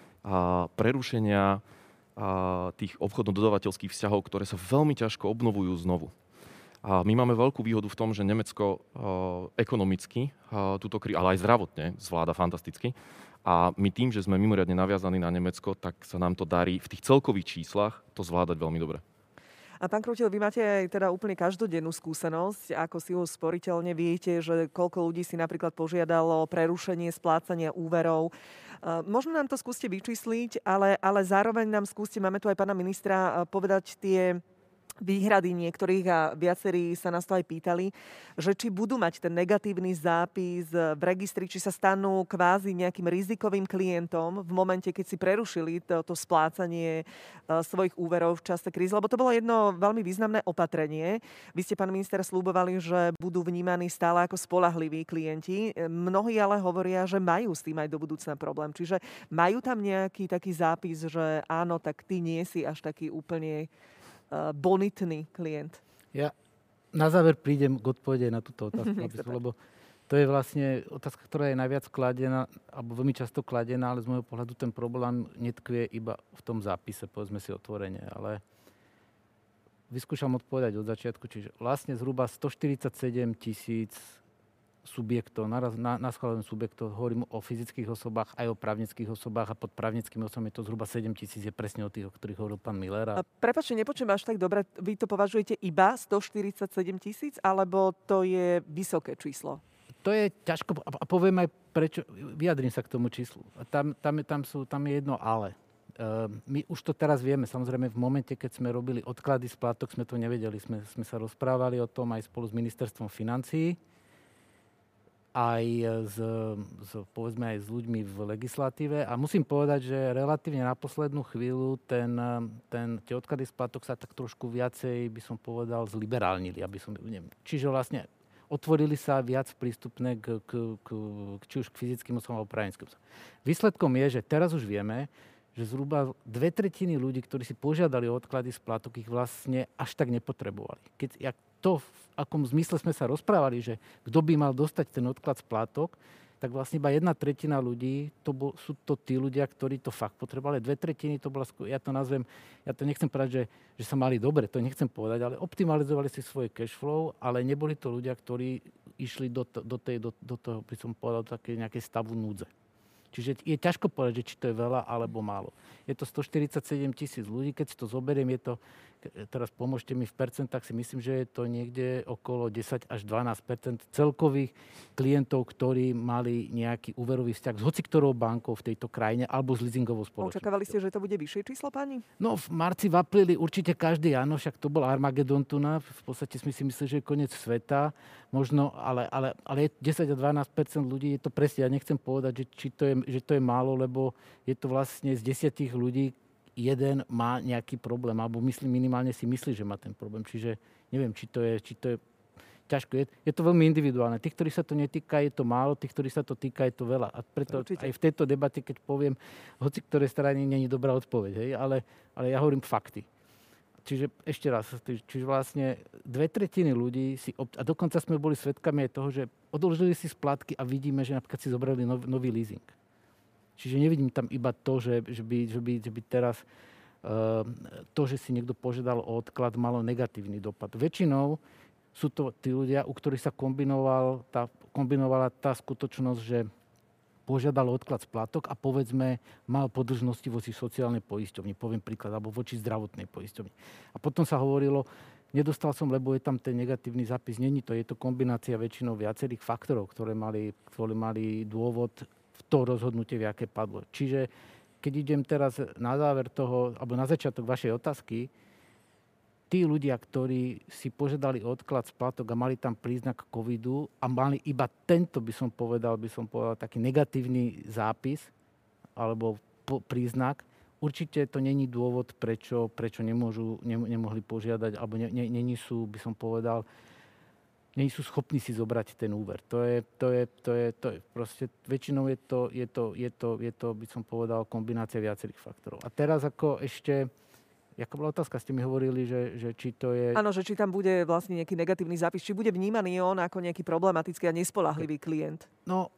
a, prerušenia a, tých obchodno-dodavateľských vzťahov, ktoré sa veľmi ťažko obnovujú znovu. A my máme veľkú výhodu v tom, že Nemecko a, ekonomicky, a, túto krí- ale aj zdravotne zvláda fantasticky. A my tým, že sme mimoriadne naviazaní na Nemecko, tak sa nám to darí v tých celkových číslach to zvládať veľmi dobre. A pán Krútil, vy máte aj teda úplne každodennú skúsenosť, ako si už sporiteľne viete, že koľko ľudí si napríklad požiadalo prerušenie splácania úverov. Možno nám to skúste vyčísliť, ale, ale zároveň nám skúste, máme tu aj pána ministra, povedať tie výhrady niektorých a viacerí sa nás to aj pýtali, že či budú mať ten negatívny zápis v registri, či sa stanú kvázi nejakým rizikovým klientom v momente, keď si prerušili to, to splácanie uh, svojich úverov v čase krízy, lebo to bolo jedno veľmi významné opatrenie. Vy ste, pán minister, slúbovali, že budú vnímaní stále ako spoľahliví klienti. Mnohí ale hovoria, že majú s tým aj do budúcna problém. Čiže majú tam nejaký taký zápis, že áno, tak ty nie si až taký úplne bonitný klient. Ja na záver prídem k odpovede na túto otázku, lebo to je vlastne otázka, ktorá je najviac kladená, alebo veľmi často kladená, ale z môjho pohľadu ten problém netkvie iba v tom zápise, povedzme si otvorene. Ale vyskúšam odpovedať od začiatku, čiže vlastne zhruba stoštyridsaťsedem tisíc subjektov, naraz, na, na schválených subjektov, hovorím o fyzických osobách, aj o právnických osobách a pod právnickými osobami je to zhruba sedem tisíc, je presne o tých, o ktorých hovoril pán Miller. A... Prepáčte, nepočujem až tak dobre, vy to považujete iba stoštyridsaťsedem tisíc, alebo to je vysoké číslo? To je ťažko, a poviem aj prečo, vyjadrím sa k tomu číslu. Tam, tam, je, tam, sú, tam je jedno ale. Uh, my už to teraz vieme, samozrejme v momente, keď sme robili odklady splátok, sme to nevedeli, sme, sme sa rozprávali o tom aj spolu s ministerstvom financií, aj s, s, povedzme aj s ľuďmi v legislatíve. A musím povedať, že relatívne na poslednú chvíľu ten, ten, tie odklady splátok sa tak trošku viacej, by som povedal, zliberálnili. Aby som, neviem. Čiže vlastne otvorili sa viac prístupné k, k, k, k, či už k fyzickým osobám alebo právnickým osobám. Výsledkom je, že teraz už vieme, že zhruba dve tretiny ľudí, ktorí si požiadali o odklady splátok, ich vlastne až tak nepotrebovali. Keď jak to, v akom zmysle sme sa rozprávali, že kto by mal dostať ten odklad splátok, tak vlastne iba jedna tretina ľudí, to bol, sú to tí ľudia, ktorí to fakt potrebovali. Dve tretiny, to bola, ja to nazvem, ja to nechcem povedať, že, že sa mali dobre, to nechcem povedať, ale optimalizovali si svoje cash flow, ale neboli to ľudia, ktorí išli do, to, do, tej, do, do toho, by som povedal, do takej nejakej stavu núdze. Čiže je ťažko povedať, že či to je veľa alebo málo. Je to stoštyridsaťsedem tisíc ľudí, keď si to zoberiem, je to, teraz pomôžte mi v percentách, si myslím, že je to niekde okolo desať až dvanásť percent celkových klientov, ktorí mali nejaký úverový vzťah s hociktorou bankou v tejto krajine alebo s leasingovou spoločnosťou. Očakávali ste, že to bude vyššie číslo, pani? No v marci, v apríli určite každý áno, však to bol Armagedon tu na, v podstate sme si mysleli, že je koniec sveta, možno, ale, ale, ale desať až dvanásť percent ľudí, je to presne, ja nechcem povedať, že, či to je, že to je málo, lebo je to vlastne z desiatich ľudí jeden má nejaký problém, alebo myslím, minimálne si myslí, že má ten problém. Čiže neviem, či to je, či to je ťažko. Je, je to veľmi individuálne. Tých, ktorí sa to netýka, je to málo, tých, ktorí sa to týka, je to veľa. A preto určite aj v tejto debate, keď poviem, hoci ktorej strane nie je dobrá odpoveď, hej, ale, ale ja hovorím fakty. Čiže ešte raz, čiže vlastne dve tretiny ľudí si, a dokonca sme boli svedkami aj toho, že odložili si splátky a vidíme, že napríklad si zobrali nov, nový leasing. Čiže nevidím tam iba to, že, že, by, že, by, že by teraz uh, to, že si niekto požiadal o odklad, malo negatívny dopad. Väčšinou sú to tí ľudia, u ktorých sa kombinoval tá, kombinovala tá skutočnosť, že požiadal odklad splátok a povedzme mal podržnosti voči sociálnej poisťovni, poviem príklad, alebo voči zdravotnej poisťovni. A potom sa hovorilo, nedostal som, lebo je tam ten negatívny zápis. Není to, je to kombinácia väčšinou viacerých faktorov, ktoré mali, ktoré mali dôvod v to rozhodnutie, v aké padlo. Čiže keď idem teraz na záver toho, alebo na začiatok vašej otázky, tí ľudia, ktorí si požiadali odklad splátok a mali tam príznak covidu a mali iba tento, by som povedal, by som povedal, taký negatívny zápis alebo po, príznak, určite to není dôvod, prečo, prečo nemôžu, ne, nemohli požiadať, alebo ne, ne, není sú, by som povedal, nie sú schopní si zobrať ten úver. To je, to je, to je, to je proste, väčšinou je to, je to, je to, je to, by som povedal, kombinácia viacerých faktorov. A teraz ako ešte, jaká bola otázka? Ste mi hovorili, že, že či to je... Áno, že či tam bude vlastne nejaký negatívny zápis, či bude vnímaný on ako nejaký problematický a nespoľahlivý klient. No,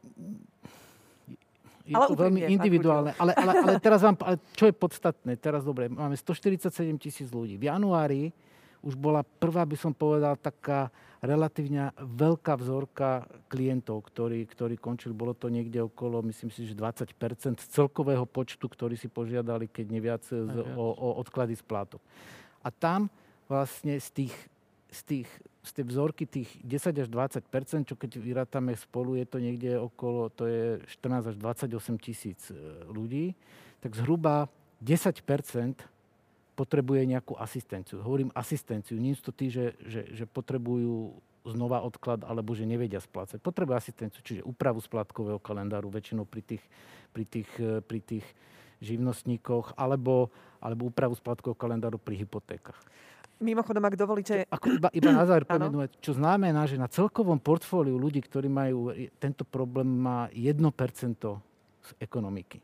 je ale to veľmi individuálne. Ale, ale, ale teraz vám, ale čo je podstatné? Teraz dobre, máme stoštyridsaťsedem tisíc ľudí. V januári už bola prvá, by som povedal, taká relatívne veľká vzorka klientov, ktorí, ktorí končili. Bolo to niekde okolo, myslím si, že dvadsať percent z celkového počtu, ktorí si požiadali, keď neviac, z, o, o odklady splátok. A tam vlastne z tých, z tých z tej vzorky tých desať až dvadsať percent, čo keď vyrátame spolu, je to niekde okolo, to je štrnásť až dvadsaťosem tisíc ľudí, tak zhruba desať percent potrebuje nejakú asistenciu. Hovorím asistenciu, nie sú to tí, že, že, že potrebujú znova odklad, alebo že nevedia splácať. Potrebujú asistenciu, čiže úpravu splátkového kalendáru, väčšinou pri tých, pri tých, pri tých živnostníkoch, alebo, alebo úpravu splátkového kalendáru pri hypotékach. Mimochodom, ak dovolíte... Ako iba, iba na záver poviem, čo znamená, že na celkovom portfóliu ľudí, ktorí majú tento problém, má jedno percento z ekonomiky.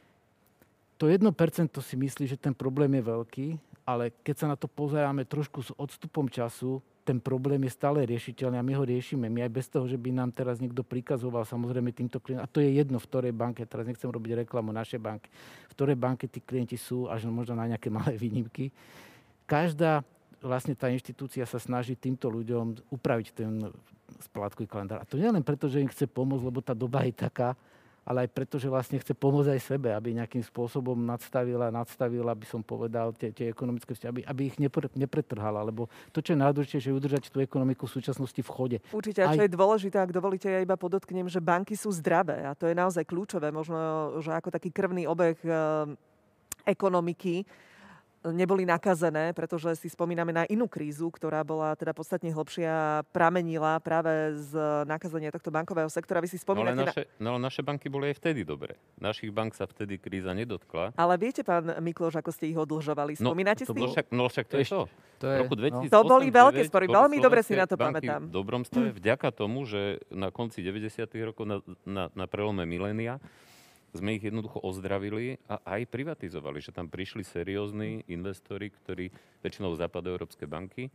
To jedno percento si myslí, že ten problém je veľký, ale keď sa na to pozeráme trošku s odstupom času, ten problém je stále riešiteľný a my ho riešime. My aj bez toho, že by nám teraz niekto prikazoval, samozrejme týmto klientom, a to je jedno, v ktorej banke, teraz nechcem robiť reklamu našej banky, v ktorej banke tí klienti sú, až možno na nejaké malé výnimky. Každá vlastne tá inštitúcia sa snaží týmto ľuďom upraviť ten splátkový kalendár. A to nie len preto, že im chce pomôcť, lebo tá doba je taká, ale aj preto, že vlastne chce pomôcť aj sebe, aby nejakým spôsobom nadstavila, nadstavila, by som povedal, tie, tie ekonomické vzťahy, aby, aby ich nepre, nepretrhala. Lebo to, čo je najdôležitejšie, je udržať tú ekonomiku v súčasnosti v chode. Určite, a čo aj... je dôležité, ak dovolíte, ja iba podotknem, že banky sú zdravé a to je naozaj kľúčové, možno, že ako taký krvný obeh e, ekonomiky neboli nakazené, pretože si spomíname na inú krízu, ktorá bola teda podstatne hlbšia a pramenila práve z nakazenia tohto bankového sektora. Vy si spomínate... No ale naše, na... no, naše banky boli aj vtedy dobre. Našich bank sa vtedy kríza nedotkla. Ale viete, pán Mikloš, ako ste ich odlžovali? Spomínate no, si? No však, no však to je to. To, je, v roku dvetisícosem, no. To boli veľké spory. boli Veľmi dobre si na to banky pamätám. V dobrom stave vďaka tomu, že na konci deväťdesiatych rokov na, na, na prelome milénia sme ich jednoducho ozdravili a aj privatizovali, že tam prišli seriózni investori, ktorí väčšinou západoeurópske banky,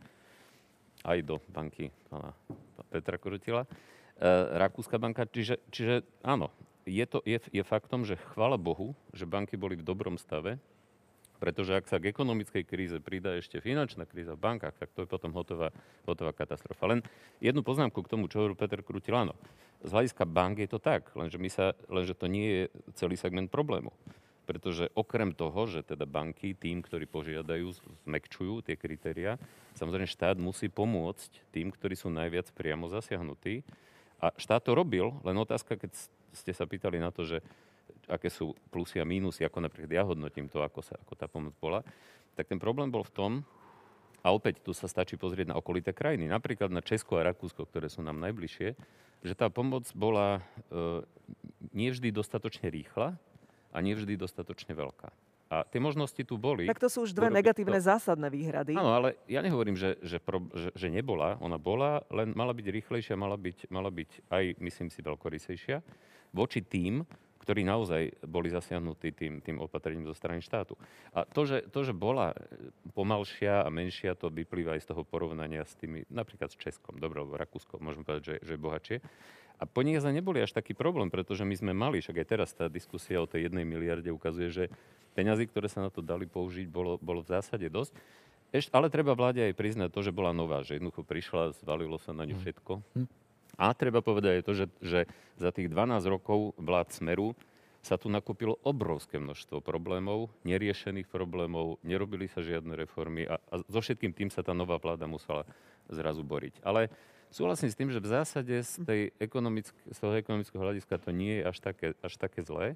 aj do banky pána Petra Korotila, e, Rakúska banka. Čiže, čiže áno, je, to, je, je faktom, že chvála Bohu, že banky boli v dobrom stave, pretože ak sa k ekonomickej kríze pridá ešte finančná kríza v bankách, tak to je potom hotová, hotová katastrofa. Len jednu poznámku k tomu, čo hovoril Peter Krutil, áno. Z hľadiska bank je to tak, lenže, my sa, lenže to nie je celý segment problému. Pretože okrem toho, že teda banky tým, ktorí požiadajú, zmekčujú tie kritériá, samozrejme štát musí pomôcť tým, ktorí sú najviac priamo zasiahnutí. A štát to robil, len otázka, keď ste sa pýtali na to, že aké sú plusy a mínusy, ako napríklad ja hodnotím to, ako, sa, ako tá pomoc bola, tak ten problém bol v tom, a opäť tu sa stačí pozrieť na okolité krajiny, napríklad na Česko a Rakúsko, ktoré sú nám najbližšie, že tá pomoc bola e, nevždy dostatočne rýchla a nevždy dostatočne veľká. A tie možnosti tu boli. Tak to sú už dve negatívne to... zásadné výhrady. Áno, ale ja nehovorím, že, že, pro, že, že nebola. Ona bola, len mala byť rýchlejšia, mala byť, mala byť aj, myslím si, veľkorysejšia voči tým, ktorí naozaj boli zasiahnutí tým, tým opatrením zo strany štátu. A to že, to, že bola pomalšia a menšia, to vyplýva aj z toho porovnania s tými, napríklad s Českom, dobre, alebo Rakúskom, môžeme povedať, že, že je bohatšie. A peniaze neboli až taký problém, pretože my sme mali, však aj teraz tá diskusia o tej jednej miliarde ukazuje, že peniazy, ktoré sa na to dali použiť, bolo, bolo v zásade dosť. Ešte, ale treba vláde aj priznať to, že bola nová, že jednoducho prišla, zvalilo sa na ňu všetko. Hm. A treba povedať aj to, že, že za tých dvanásť rokov vlád Smeru sa tu nakúpilo obrovské množstvo problémov, neriešených problémov, nerobili sa žiadne reformy a, a so všetkým tým sa tá nová vláda musela zrazu boriť. Ale súhlasím s tým, že v zásade z, tej ekonomick- z toho ekonomického hľadiska to nie je až také, až také zlé.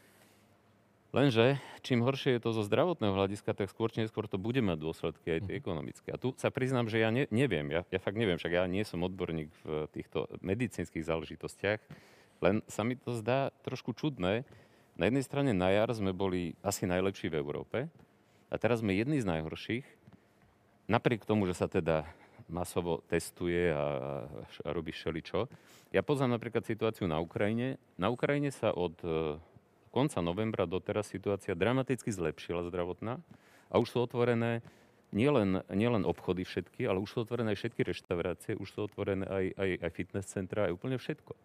Lenže, čím horšie je to zo zdravotného hľadiska, tak skôr či neskôr to bude mať dôsledky aj tie ekonomické. A tu sa priznám, že ja ne, neviem, ja, ja fakt neviem, však ja nie som odborník v týchto medicínskych záležitostiach, len sa mi to zdá trošku čudné. Na jednej strane na jar sme boli asi najlepší v Európe a teraz sme jedni z najhorších. Napriek tomu, že sa teda masovo testuje a, a robí všeličo. Ja poznám napríklad situáciu na Ukrajine. Na Ukrajine sa od e, konca novembra doteraz situácia dramaticky zlepšila zdravotná a už sú otvorené nielen, nielen obchody všetky, ale už sú otvorené aj všetky reštaurácie, už sú otvorené aj, aj, aj fitness centra, aj úplne všetko.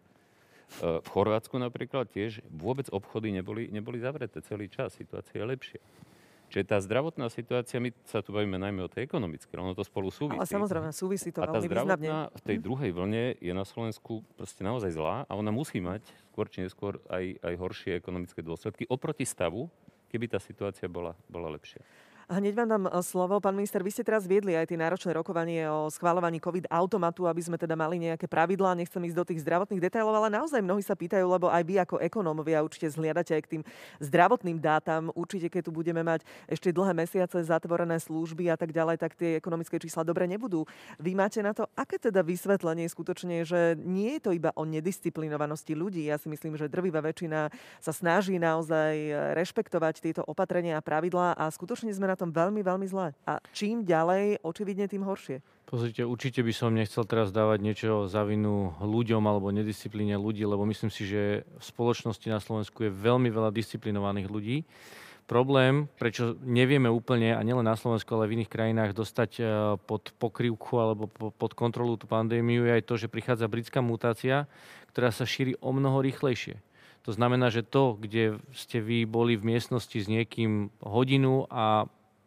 V Chorvátsku napríklad tiež vôbec obchody neboli, neboli zavreté celý čas. Situácia je lepšia. Čiže tá zdravotná situácia, my sa tu bavíme najmä o tej ekonomickej, ono to spolu súvisí. Ale samozrejme, súvisí to veľmi významne. A tá zdravotná významne. v tej druhej vlne je na Slovensku proste naozaj zlá a ona musí mať skôr či neskôr aj, aj horšie ekonomické dôsledky oproti stavu, keby tá situácia bola, bola lepšia. Hneď vám dám slovo. Pán minister, vy ste teraz viedli aj tie náročné rokovanie o schvaľovaní COVID automatu, aby sme teda mali nejaké pravidlá. Nechcem ísť do tých zdravotných detailov, ale naozaj mnohí sa pýtajú, lebo aj vy ako ekonómovia určite zhliadate aj k tým zdravotným dátam. Určite, keď tu budeme mať ešte dlhé mesiace zatvorené služby a tak ďalej, tak tie ekonomické čísla dobre nebudú. Vy máte na to aké teda vysvetlenie skutočne, že nie je to iba o nedisciplinovanosti ľudí. Ja si myslím, že drvivá väčšina sa snaží naozaj rešpektovať tieto opatrenia a pravidlá a skutočne sme na tom veľmi, veľmi zle. A čím ďalej, očividne tým horšie. Pozrite, určite by som nechcel teraz dávať niečo za vinu ľuďom alebo nedisciplíne ľudí, lebo myslím si, že v spoločnosti na Slovensku je veľmi veľa disciplinovaných ľudí. Problém, prečo nevieme úplne, a nielen na Slovensku, ale v iných krajinách dostať pod pokrývku alebo pod kontrolu tú pandémiu, je aj to, že prichádza britská mutácia, ktorá sa šíri o mnoho rýchlejšie. To znamená, že to, kde ste vy boli v miestnosti s niekým hodinu a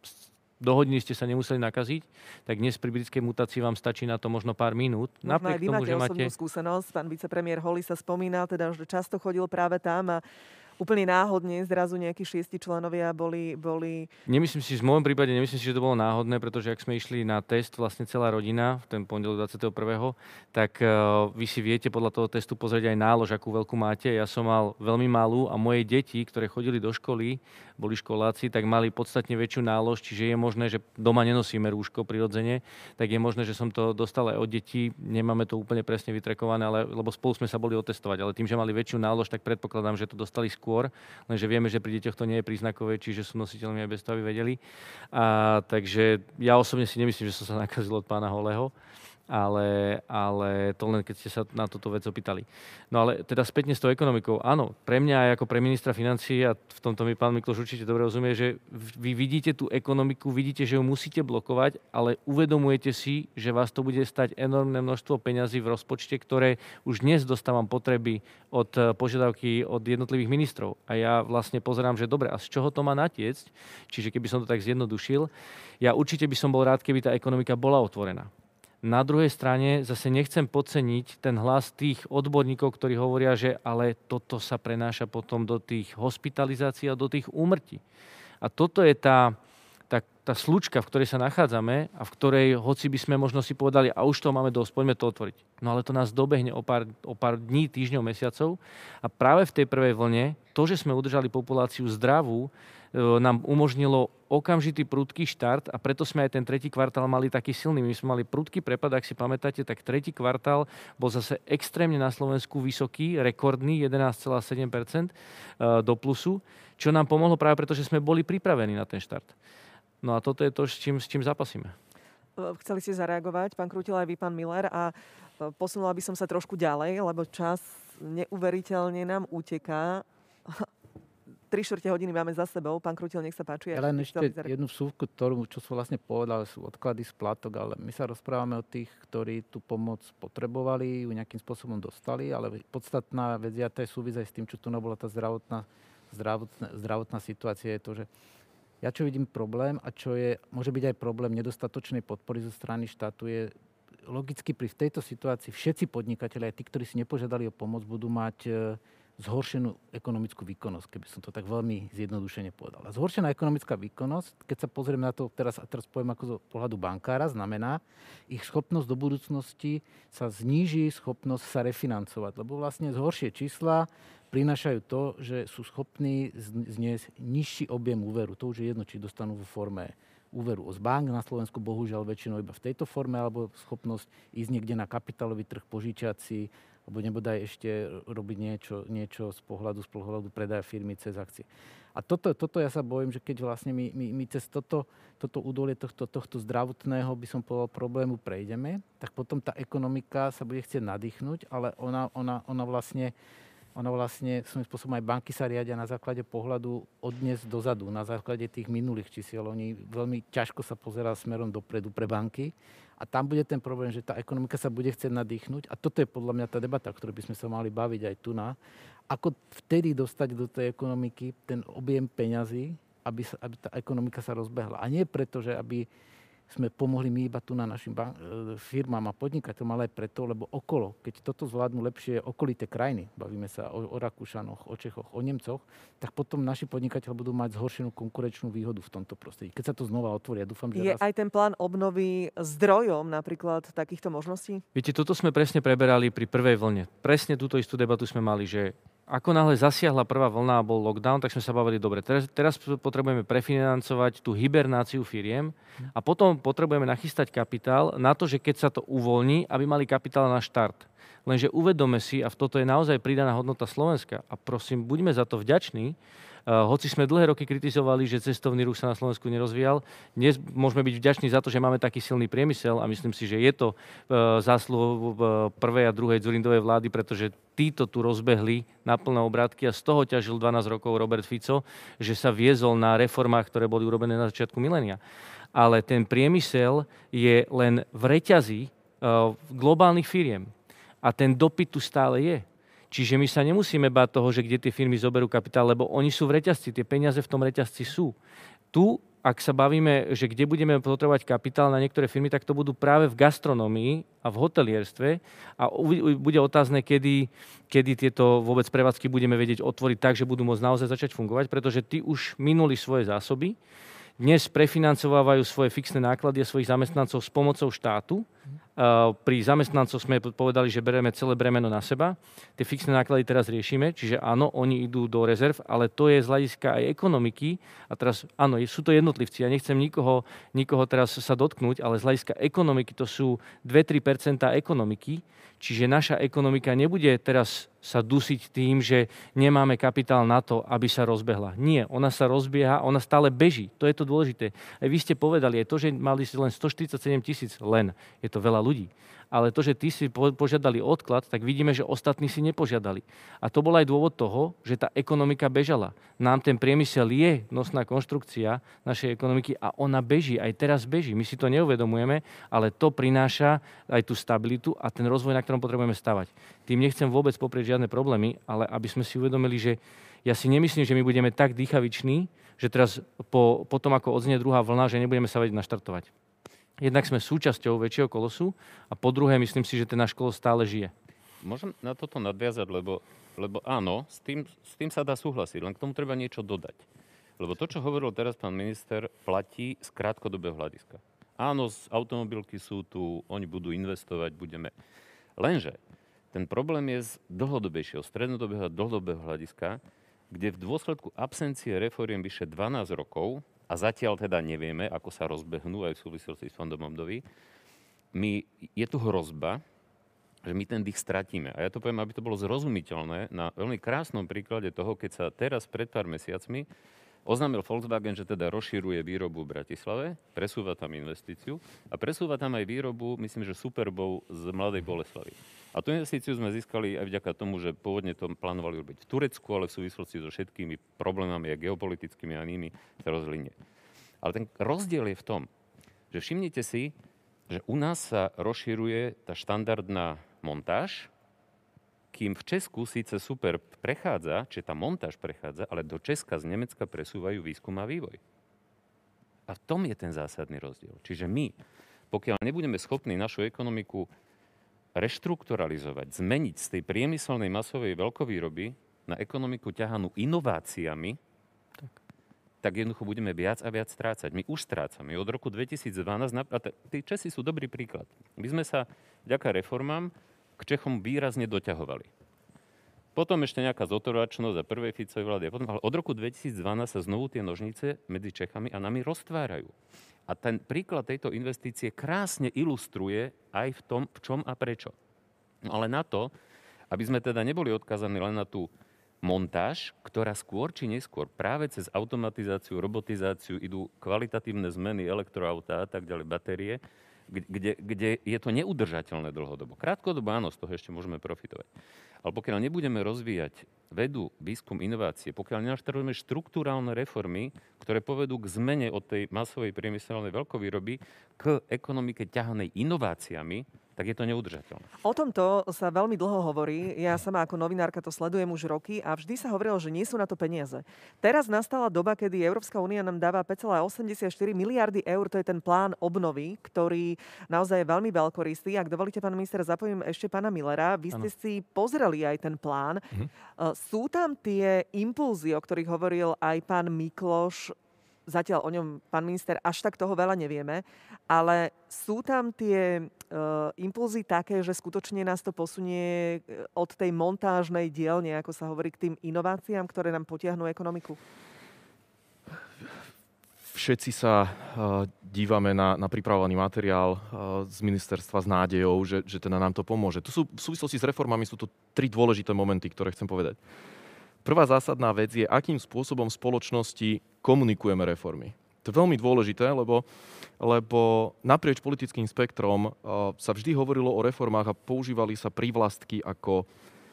do hodiny ste sa nemuseli nakaziť, tak dnes pri britskej mutácii vám stačí na to možno pár minút. Možno napriek aj vy tomu, máte že osobnú máte... skúsenosť. Pán vicepremiér Holly sa spomínal, teda, že často chodil práve tam a úplne náhodne zrazu nejakí šiesti členovia boli, boli... Nemyslím si, v môjom prípade nemyslím si, že to bolo náhodné, pretože ak sme išli na test vlastne celá rodina v ten pondelok dvadsiateho prvého tak uh, vy si viete podľa toho testu pozrieť aj nálož, akú veľkú máte. Ja som mal veľmi malú a moje deti, ktoré chodili do školy, boli školáci, tak mali podstatne väčšiu nálož, čiže je možné, že doma nenosíme rúško prirodzene, tak je možné, že som to dostal aj od detí. Nemáme to úplne presne vytrekované, ale, lebo spolu sme sa boli otestovať, ale tým, že mali väčšiu nálož, tak predpokladám, že to dostali skôr, lenže vieme, že pri deťoch to nie je príznakové, čiže sú nositeľmi aj bez toho, aby vedeli. A, takže ja osobne si nemyslím, že som sa nakazil od pána Holého. Ale, ale to len keď ste sa na túto vec opýtali. No ale teda spätne s tou ekonomikou. Áno, pre mňa aj ako pre ministra financií, a v tomto mi pán Mikloš určite dobre rozumie, že vy vidíte tú ekonomiku, vidíte, že ju musíte blokovať, ale uvedomujete si, že vás to bude stať enormné množstvo peňazí v rozpočte, ktoré už dnes dostávam potreby od požiadavky od jednotlivých ministrov. A ja vlastne pozerám, že dobre, a z čoho to má natiecť? Čiže keby som to tak zjednodušil, ja určite by som bol rád, keby tá ekonomika bola otvorená. Na druhej strane zase nechcem podceniť ten hlas tých odborníkov, ktorí hovoria, že ale toto sa prenáša potom do tých hospitalizácií a do tých úmrtí. A toto je tá, tá, tá slučka, v ktorej sa nachádzame a v ktorej, hoci by sme možno si povedali, a už to máme dosť, poďme to otvoriť. No ale to nás dobehne o pár, o pár dní, týždňov, mesiacov. A práve v tej prvej vlne, to, že sme udržali populáciu zdravú, nám umožnilo okamžitý prudký štart a preto sme aj ten tretí kvartál mali taký silný. My sme mali prudký prepad, ak si pamätáte, tak tretí kvartál bol zase extrémne na Slovensku vysoký, rekordný, jedenásť celá sedem percent do plusu, čo nám pomohlo práve preto, že sme boli pripravení na ten štart. No a toto je to, s čím, s čím zapasíme. Chceli ste zareagovať, pán Krútil, aj vy, pán Miller, a posunula by som sa trošku ďalej, lebo čas neuveriteľne nám uteká. Tri štvrte hodiny máme za sebou. Pán Krútil, nech sa páči. Ja len ešte jednu vsúvku, ktorú, čo som vlastne povedal, sú odklady splátok, ale my sa rozprávame o tých, ktorí tú pomoc potrebovali, ju nejakým spôsobom dostali, ale podstatná vec je, to je súvis aj s tým, čo tu bola tá zdravotná, zdravotná, zdravotná situácia, je to, že ja čo vidím problém a čo je, môže byť aj problém nedostatočnej podpory zo strany štátu, je logicky pri v tejto situácii všetci podnikatelia, aj tí, ktorí si nepožiadali o pomoc, budú mať e, zhoršenú ekonomickú výkonnosť, keby som to tak veľmi zjednodušene povedal. A zhoršená ekonomická výkonnosť, keď sa pozrieme na to teraz, a teraz poviem ako z pohľadu bankára, znamená, ich schopnosť do budúcnosti sa zníži, schopnosť sa refinancovať, lebo vlastne zhoršie čísla prinášajú to, že sú schopní zniesť nižší objem úveru. To už je jedno, či dostanú vo forme úveru z bank na Slovensku, bohužiaľ väčšinou iba v tejto forme, alebo schopnosť ísť niekde na kapitálový trh, požičať si, alebo nebodaj ešte robiť niečo, niečo z pohľadu, z pohľadu predaja firmy cez akcie. A toto, toto ja sa bojím, že keď vlastne my, my, my cez toto, toto údolie tohto, tohto zdravotného, by som povedal, problému prejdeme, tak potom tá ekonomika sa bude chcieť nadýchnuť, ale ona, ona, ona vlastne Ono vlastne, svojím spôsobom aj banky sa riadia na základe pohľadu od dnes dozadu, na základe tých minulých čísiel. Oni veľmi ťažko sa pozerá smerom dopredu pre banky a tam bude ten problém, že tá ekonomika sa bude chcieť nadýchnuť a toto je podľa mňa tá debata, o ktorej by sme sa mali baviť aj tu na. Ako vtedy dostať do tej ekonomiky ten objem peňazí, aby, sa, aby tá ekonomika sa rozbehla. A nie preto, že aby sme pomohli my iba tu na našim bank- firmám a podnikateľom, ale aj preto, lebo okolo, keď toto zvládnu lepšie okolité krajiny, bavíme sa o, o Rakúšanoch, o Čechoch, o Nemcoch, tak potom naši podnikateľi budú mať zhoršenú konkurenčnú výhodu v tomto prostredí. Keď sa to znova otvorí, ja dúfam, že Je raz... aj ten plán obnovy zdrojom napríklad takýchto možností? Viete, toto sme presne preberali pri prvej vlne. Presne túto istú debatu sme mali, že ako náhle zasiahla prvá vlna a bol lockdown, tak sme sa bavili, dobre, teraz, teraz potrebujeme prefinancovať tú hibernáciu firiem a potom potrebujeme nachystať kapitál na to, že keď sa to uvoľní, aby mali kapitál na štart. Lenže uvedome si, a v toto je naozaj pridaná hodnota Slovenska, a prosím, buďme za to vďační, Uh, hoci sme dlhé roky kritizovali, že cestovný ruch sa na Slovensku nerozvíjal, dnes môžeme byť vďační za to, že máme taký silný priemysel a myslím si, že je to uh, zásluhou uh, prvej a druhej Dzurindovej vlády, pretože títo tu rozbehli na plné obrátky a z toho ťažil dvanásť rokov Robert Fico, že sa viezol na reformách, ktoré boli urobené na začiatku milénia. Ale ten priemysel je len v reťazi uh, globálnych firiem a ten dopyt tu stále je. Čiže my sa nemusíme báť toho, že kde tie firmy zoberú kapitál, lebo oni sú v reťazci, tie peniaze v tom reťazci sú. Tu, ak sa bavíme, že kde budeme potrebovať kapitál na niektoré firmy, tak to budú práve v gastronomii a v hotelierstve a bude otázne, kedy, kedy tieto vôbec prevádzky budeme vedieť otvoriť tak, že budú môcť naozaj začať fungovať, pretože tí už minuli svoje zásoby, dnes prefinancovávajú svoje fixné náklady a svojich zamestnancov s pomocou štátu. Pri zamestnancoch sme povedali, že bereme celé bremeno na seba. Tie fixné náklady teraz riešime, čiže áno, oni idú do rezerv, ale to je z hľadiska aj ekonomiky. A teraz, áno, sú to jednotlivci. Ja nechcem nikoho, nikoho teraz sa dotknúť, ale z hľadiska ekonomiky to sú dva až tri percentá ekonomiky. Čiže naša ekonomika nebude teraz sa dusiť tým, že nemáme kapitál na to, aby sa rozbehla. Nie, ona sa rozbieha, ona stále beží. To je to dôležité. Aj vy ste povedali, aj to, že mali si len stoštyridsaťsedem tisíc, len je to veľa ľudí. Ale to, že tí si požiadali odklad, tak vidíme, že ostatní si nepožiadali. A to bol aj dôvod toho, že tá ekonomika bežala. Nám ten priemysel je nosná konštrukcia našej ekonomiky a ona beží, aj teraz beží. My si to neuvedomujeme, ale to prináša aj tú stabilitu a ten rozvoj, na ktorom potrebujeme stavať. Tým nechcem vôbec poprieť žiadne problémy, ale aby sme si uvedomili, že ja si nemyslím, že my budeme tak dýchaviční, že teraz po, po tom, ako odznie druhá vlna, že nebudeme sa vedieť naštartovať. Jednak sme súčasťou väčšieho kolosu a po druhé, myslím si, že ten náš kolos stále žije. Môžem na toto nadviazať, lebo, lebo áno, s tým, s tým sa dá súhlasiť, len k tomu treba niečo dodať. Lebo to, čo hovoril teraz pán minister, platí z krátkodobého hľadiska. Áno, z automobilky sú tu, oni budú investovať, budeme. Lenže ten problém je z dlhodobejšieho, strednodobého a dlhodobého hľadiska, kde v dôsledku absencie reforiem vyše dvanásť rokov, a zatiaľ teda nevieme, ako sa rozbehnú aj v súvislosti s fondom obnovy, my, je tu hrozba, že my ten dých stratíme. A ja to poviem, aby to bolo zrozumiteľné na veľmi krásnom príklade toho, keď sa teraz pred pár mesiacmi oznámil Volkswagen, že teda rozširuje výrobu v Bratislave, presúva tam investíciu a presúva tam aj výrobu, myslím, že Superbov z Mladej Boleslavy. A tú investíciu sme získali aj vďaka tomu, že pôvodne to plánovali robiť v Turecku, ale v súvislosti so všetkými problémami a geopolitickými a inými sa rozlinie. Ale ten rozdiel je v tom, že všimnite si, že u nás sa rozširuje tá štandardná montáž, kým v Česku síce super prechádza, či tá montáž prechádza, ale do Česka z Nemecka presúvajú výskum a vývoj. A v tom je ten zásadný rozdiel. Čiže my pokiaľ nebudeme schopní našu ekonomiku reštrukturalizovať, zmeniť z tej priemyselnej masovej veľkovýroby na ekonomiku ťahanú inováciami, tak, tak jednoducho budeme viac a viac strácať. My už strácame. Od roku dvetisícdvanásť, a t- tí Česi sú dobrý príklad. My sme sa vďaka reformám k Čechom výrazne doťahovali. Potom ešte nejaká zotrovačnosť a prvej Ficovej vlády. Potom, ale od roku dvetisícdvanásť sa znovu tie nožnice medzi Čechami a nami roztvárajú. A ten príklad tejto investície krásne ilustruje aj v tom, v čom a prečo. No ale na to, aby sme teda neboli odkazaní len na tú montáž, ktorá skôr či neskôr práve cez automatizáciu, robotizáciu idú kvalitatívne zmeny elektroauta a tak ďalej, batérie, kde, kde je to neudržateľné dlhodobo. Krátkodobo áno, z toho ešte môžeme profitovať. Ale pokiaľ nebudeme rozvíjať vedu, výskum, inovácie, pokiaľ nenaštruujeme štruktúrálne reformy, ktoré povedú k zmene od tej masovej priemyselnej veľkovýroby k ekonomike ťahanej inováciami, tak je to neudržateľné. O tomto sa veľmi dlho hovorí. Ja sama ako novinárka to sledujem už roky a vždy sa hovorilo, že nie sú na to peniaze. Teraz nastala doba, kedy Európska únia nám dáva päť celá osemdesiatštyri miliardy eur. To je ten plán obnovy, ktorý naozaj je veľmi veľkorysý. Ak dovolíte, pán minister, zapojím ešte pána Millera. Vy ste ano. si pozreli aj ten plán. Mhm. Sú tam tie impulzy, o ktorých hovoril aj pán Mikloš? Zatiaľ o ňom, pán minister, až tak toho veľa nevieme, ale sú tam tie uh, impulzy také, že skutočne nás to posunie od tej montážnej dielne, ako sa hovorí, k tým inováciám, ktoré nám potiahnú ekonomiku? Všetci sa uh, dívame na, na pripravovaný materiál uh, z ministerstva s nádejou, že, že teda nám to pomôže. Tu sú, v súvislosti s reformami sú tu tri dôležité momenty, ktoré chcem povedať. Prvá zásadná vec je, akým spôsobom v spoločnosti komunikujeme reformy. To je veľmi dôležité, lebo, lebo naprieč politickým spektrom uh, sa vždy hovorilo o reformách a používali sa prívlastky ako uh,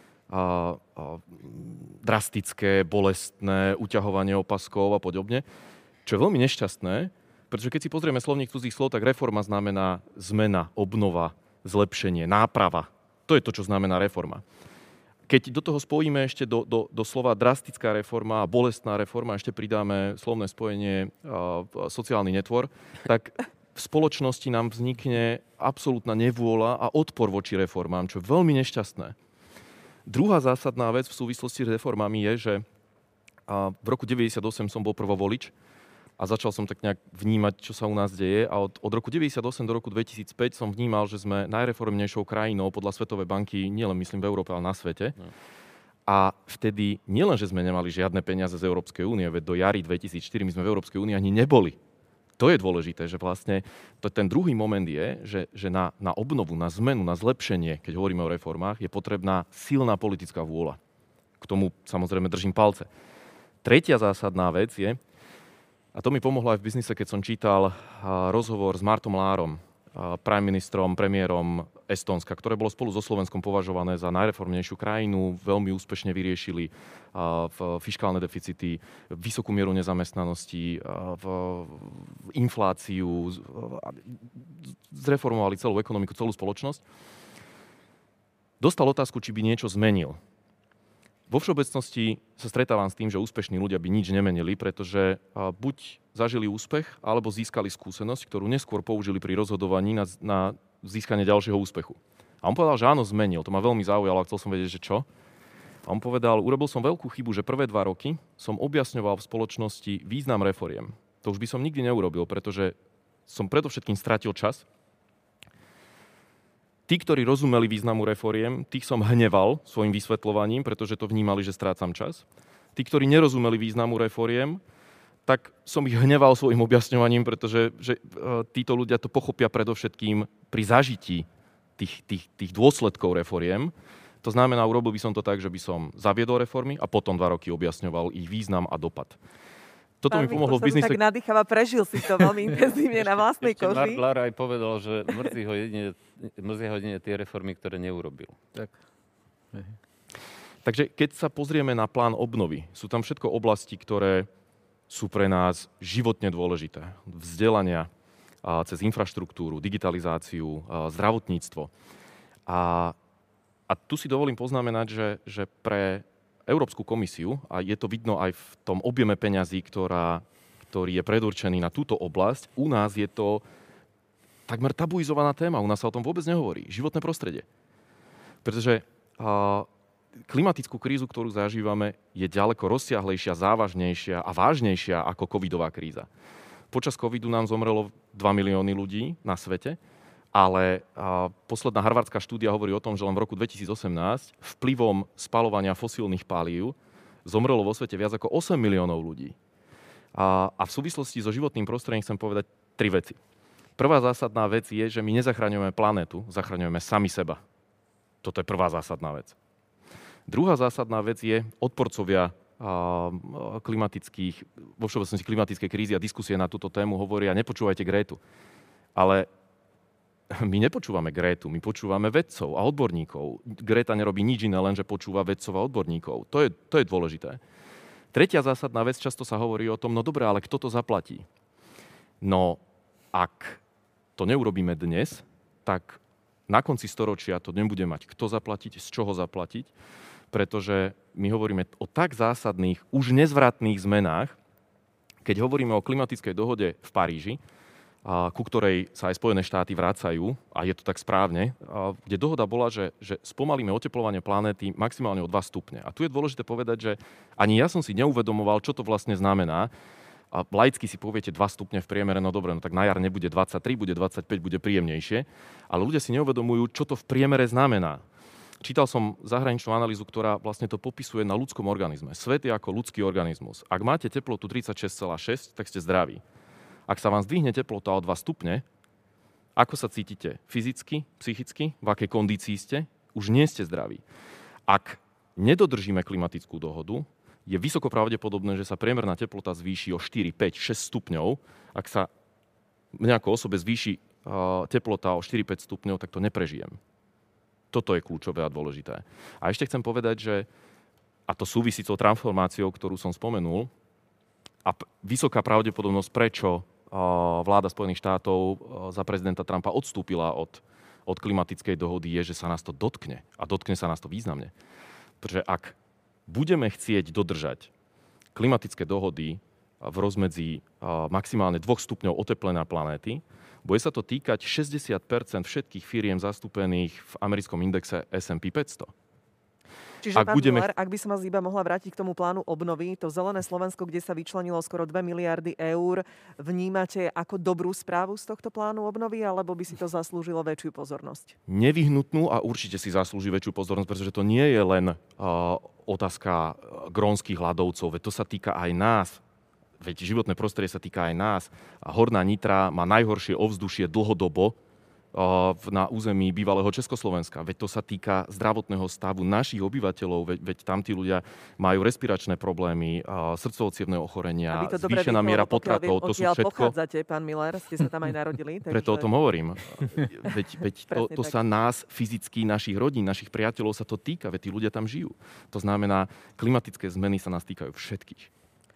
uh, drastické, bolestné, uťahovanie opaskov a podobne, čo je veľmi nešťastné, pretože keď si pozrieme slovník cudzích slov, tak reforma znamená zmena, obnova, zlepšenie, náprava. To je to, čo znamená reforma. Keď do toho spojíme ešte do, do, do slova drastická reforma a bolestná reforma, ešte pridáme slovné spojenie uh, sociálny netvor, tak v spoločnosti nám vznikne absolútna nevôľa a odpor voči reformám, čo je veľmi nešťastné. Druhá zásadná vec v súvislosti s reformami je, že uh, v roku deväťdesiatosem som bol prvovolič a začal som tak nejak vnímať, čo sa u nás deje. A od, od roku deväťdesiatosem do roku dvetisícpäť som vnímal, že sme najreformnejšou krajinou podľa Svetovej banky, nielen myslím v Európe, ale na svete. No. A vtedy nielen, že sme nemali žiadne peniaze z Európskej únie, veď do jary dvetisícštyri my sme v Európskej únii ani neboli. To je dôležité, že vlastne to, ten druhý moment je, že, že na, na obnovu, na zmenu, na zlepšenie, keď hovoríme o reformách, je potrebná silná politická vôľa. K tomu samozrejme držím palce. Tretia zásadná vec je, a to mi pomohlo aj v biznise, keď som čítal rozhovor s Martom Lárom, prime ministrom, premiérom Estónska, ktoré bolo spolu so Slovenskom považované za najreformnejšiu krajinu, veľmi úspešne vyriešili fiškálne deficity, vysokú mieru nezamestnanosti, v infláciu, zreformovali celú ekonomiku, celú spoločnosť. Dostal otázku, či by niečo zmenil. Vo všeobecnosti sa stretávam s tým, že úspešní ľudia by nič nemenili, pretože buď zažili úspech, alebo získali skúsenosť, ktorú neskôr použili pri rozhodovaní na, na získanie ďalšieho úspechu. A on povedal, že áno, zmenil. To ma veľmi zaujalo a chcel som vedieť, že čo. A on povedal, urobil som veľkú chybu, že prvé dva roky som objasňoval v spoločnosti význam reforiem. To už by som nikdy neurobil, pretože som predovšetkým stratil čas. Tí, ktorí rozumeli významu reforiem, tých som hneval svojim vysvetľovaním, pretože to vnímali, že strácam čas. Tí, ktorí nerozumeli významu reforiem, tak som ich hneval svojim objasňovaním, pretože že, uh, títo ľudia to pochopia predovšetkým pri zažití tých, tých, tých dôsledkov reforiem. To znamená, urobil by som to tak, že by som zaviedol reformy a potom dva roky objasňoval ich význam a dopad. Toto Pán mi pomohlo Mikloš, v biznise. tak nadýchava, prežil si to veľmi intenzívne na vlastnej ešte koži. Mark Lara aj povedal, že mrzí ho jedine, mrzí ho jedine tie reformy, ktoré neurobil. Tak. Takže keď sa pozrieme na plán obnovy, sú tam všetko oblasti, ktoré sú pre nás životne dôležité. Vzdelania cez infraštruktúru, digitalizáciu, zdravotníctvo. A, a tu si dovolím poznamenať, že, že pre Európsku komisiu, a je to vidno aj v tom objeme peňazí, ktorá, ktorý je predurčený na túto oblasť, u nás je to takmer tabuizovaná téma. U nás sa o tom vôbec nehovorí. Životné prostredie. Pretože uh, klimatickú krízu, ktorú zažívame, je ďaleko rozsiahlejšia, závažnejšia a vážnejšia ako covidová kríza. Počas covidu nám zomrelo dva milióny ľudí na svete, ale uh, posledná harvardská štúdia hovorí o tom, že len v roku dvetisícosemnásť vplyvom spaľovania fosílnych palív zomrelo vo svete viac ako osem miliónov ľudí. A, a v súvislosti so životným prostredím chcem povedať tri veci. Prvá zásadná vec je, že my nezachraňujeme planétu, zachraňujeme sami seba. Toto je prvá zásadná vec. Druhá zásadná vec je, odporcovia a, klimatických, vo všeobecnosti klimatickej krízy a diskusie na túto tému hovoria, nepočúvajte Grétu. Ale my nepočúvame Grétu, my počúvame vedcov a odborníkov. Gréta nerobí nič iné, len že počúva vedcov a odborníkov. To je, to je dôležité. Tretia zásadná vec, často sa hovorí o tom, no dobre, ale kto to zaplatí? No, ak to neurobíme dnes, tak na konci storočia to nebude mať kto zaplatiť, z čoho zaplatiť, pretože my hovoríme o tak zásadných, už nezvratných zmenách, keď hovoríme o klimatickej dohode v Paríži, a ku ktorej sa aj Spojené štáty vracajú, a je to tak správne, a kde dohoda bola, že, že spomalíme oteplovanie planéty maximálne o dva stupne. A tu je dôležité povedať, že ani ja som si neuvedomoval, čo to vlastne znamená. A laicky si poviete dva stupne v priemere, no dobre, no tak na jar nebude dvadsaťtri, bude dvadsaťpäť, bude príjemnejšie. Ale ľudia si neuvedomujú, čo to v priemere znamená. Čítal som zahraničnú analýzu, ktorá vlastne to popisuje na ľudskom organizme. Svet je ako ľudský organizmus. Ak máte teplotu tridsaťšesť celá šesť, tak ste zdraví. Ak sa vám zdvihne teplota o dva stupne, ako sa cítite fyzicky, psychicky, v akej kondícii ste? Už nie ste zdraví. Ak nedodržíme klimatickú dohodu, je vysoko pravdepodobné, že sa priemerná teplota zvýši o štyri, päť, šesť stupňov. Ak sa mne ako osobe zvýši uh, teplota o štyri päť stupňov, tak to neprežijem. Toto je kľúčové a dôležité. A ešte chcem povedať, že, a to súvisí s tou transformáciou, ktorú som spomenul, a p- vysoká pravdepodobnosť, prečo vláda Spojených štátov za prezidenta Trumpa odstúpila od, od klimatickej dohody, je, že sa nás to dotkne. A dotkne sa nás to významne. Pretože ak budeme chcieť dodržať klimatické dohody v rozmedzi maximálne dvoch stupňov oteplenia planéty, bude sa to týkať šesťdesiat percent všetkých firiem zastúpených v americkom indexe es and pí päťsto. Čiže, ak pán budeme... Müller, ak by som vás iba mohla vrátiť k tomu plánu obnovy, to Zelené Slovensko, kde sa vyčlenilo skoro dve miliardy eur, vnímate ako dobrú správu z tohto plánu obnovy, alebo by si to zaslúžilo väčšiu pozornosť? Nevyhnutnú a určite si zaslúži väčšiu pozornosť, pretože to nie je len uh, otázka grónskych ľadovcov, veď to sa týka aj nás. Veď životné prostredie sa týka aj nás. A Horná Nitra má najhoršie ovzdušie dlhodobo na území bývalého Československa. Veď to sa týka zdravotného stavu našich obyvateľov, veď, veď tam tí ľudia majú respiračné problémy, srdcovo-cievne ochorenia, zvýšená miera potratov. To sú všetko... pochádzate, pán Miller, ste sa tam aj narodili. Takže... Preto o tom hovorím. Veď, veď to, to sa nás, fyzicky, našich rodín, našich priateľov sa to týka, veď tí ľudia tam žijú. To znamená, klimatické zmeny sa nás týkajú všetkých.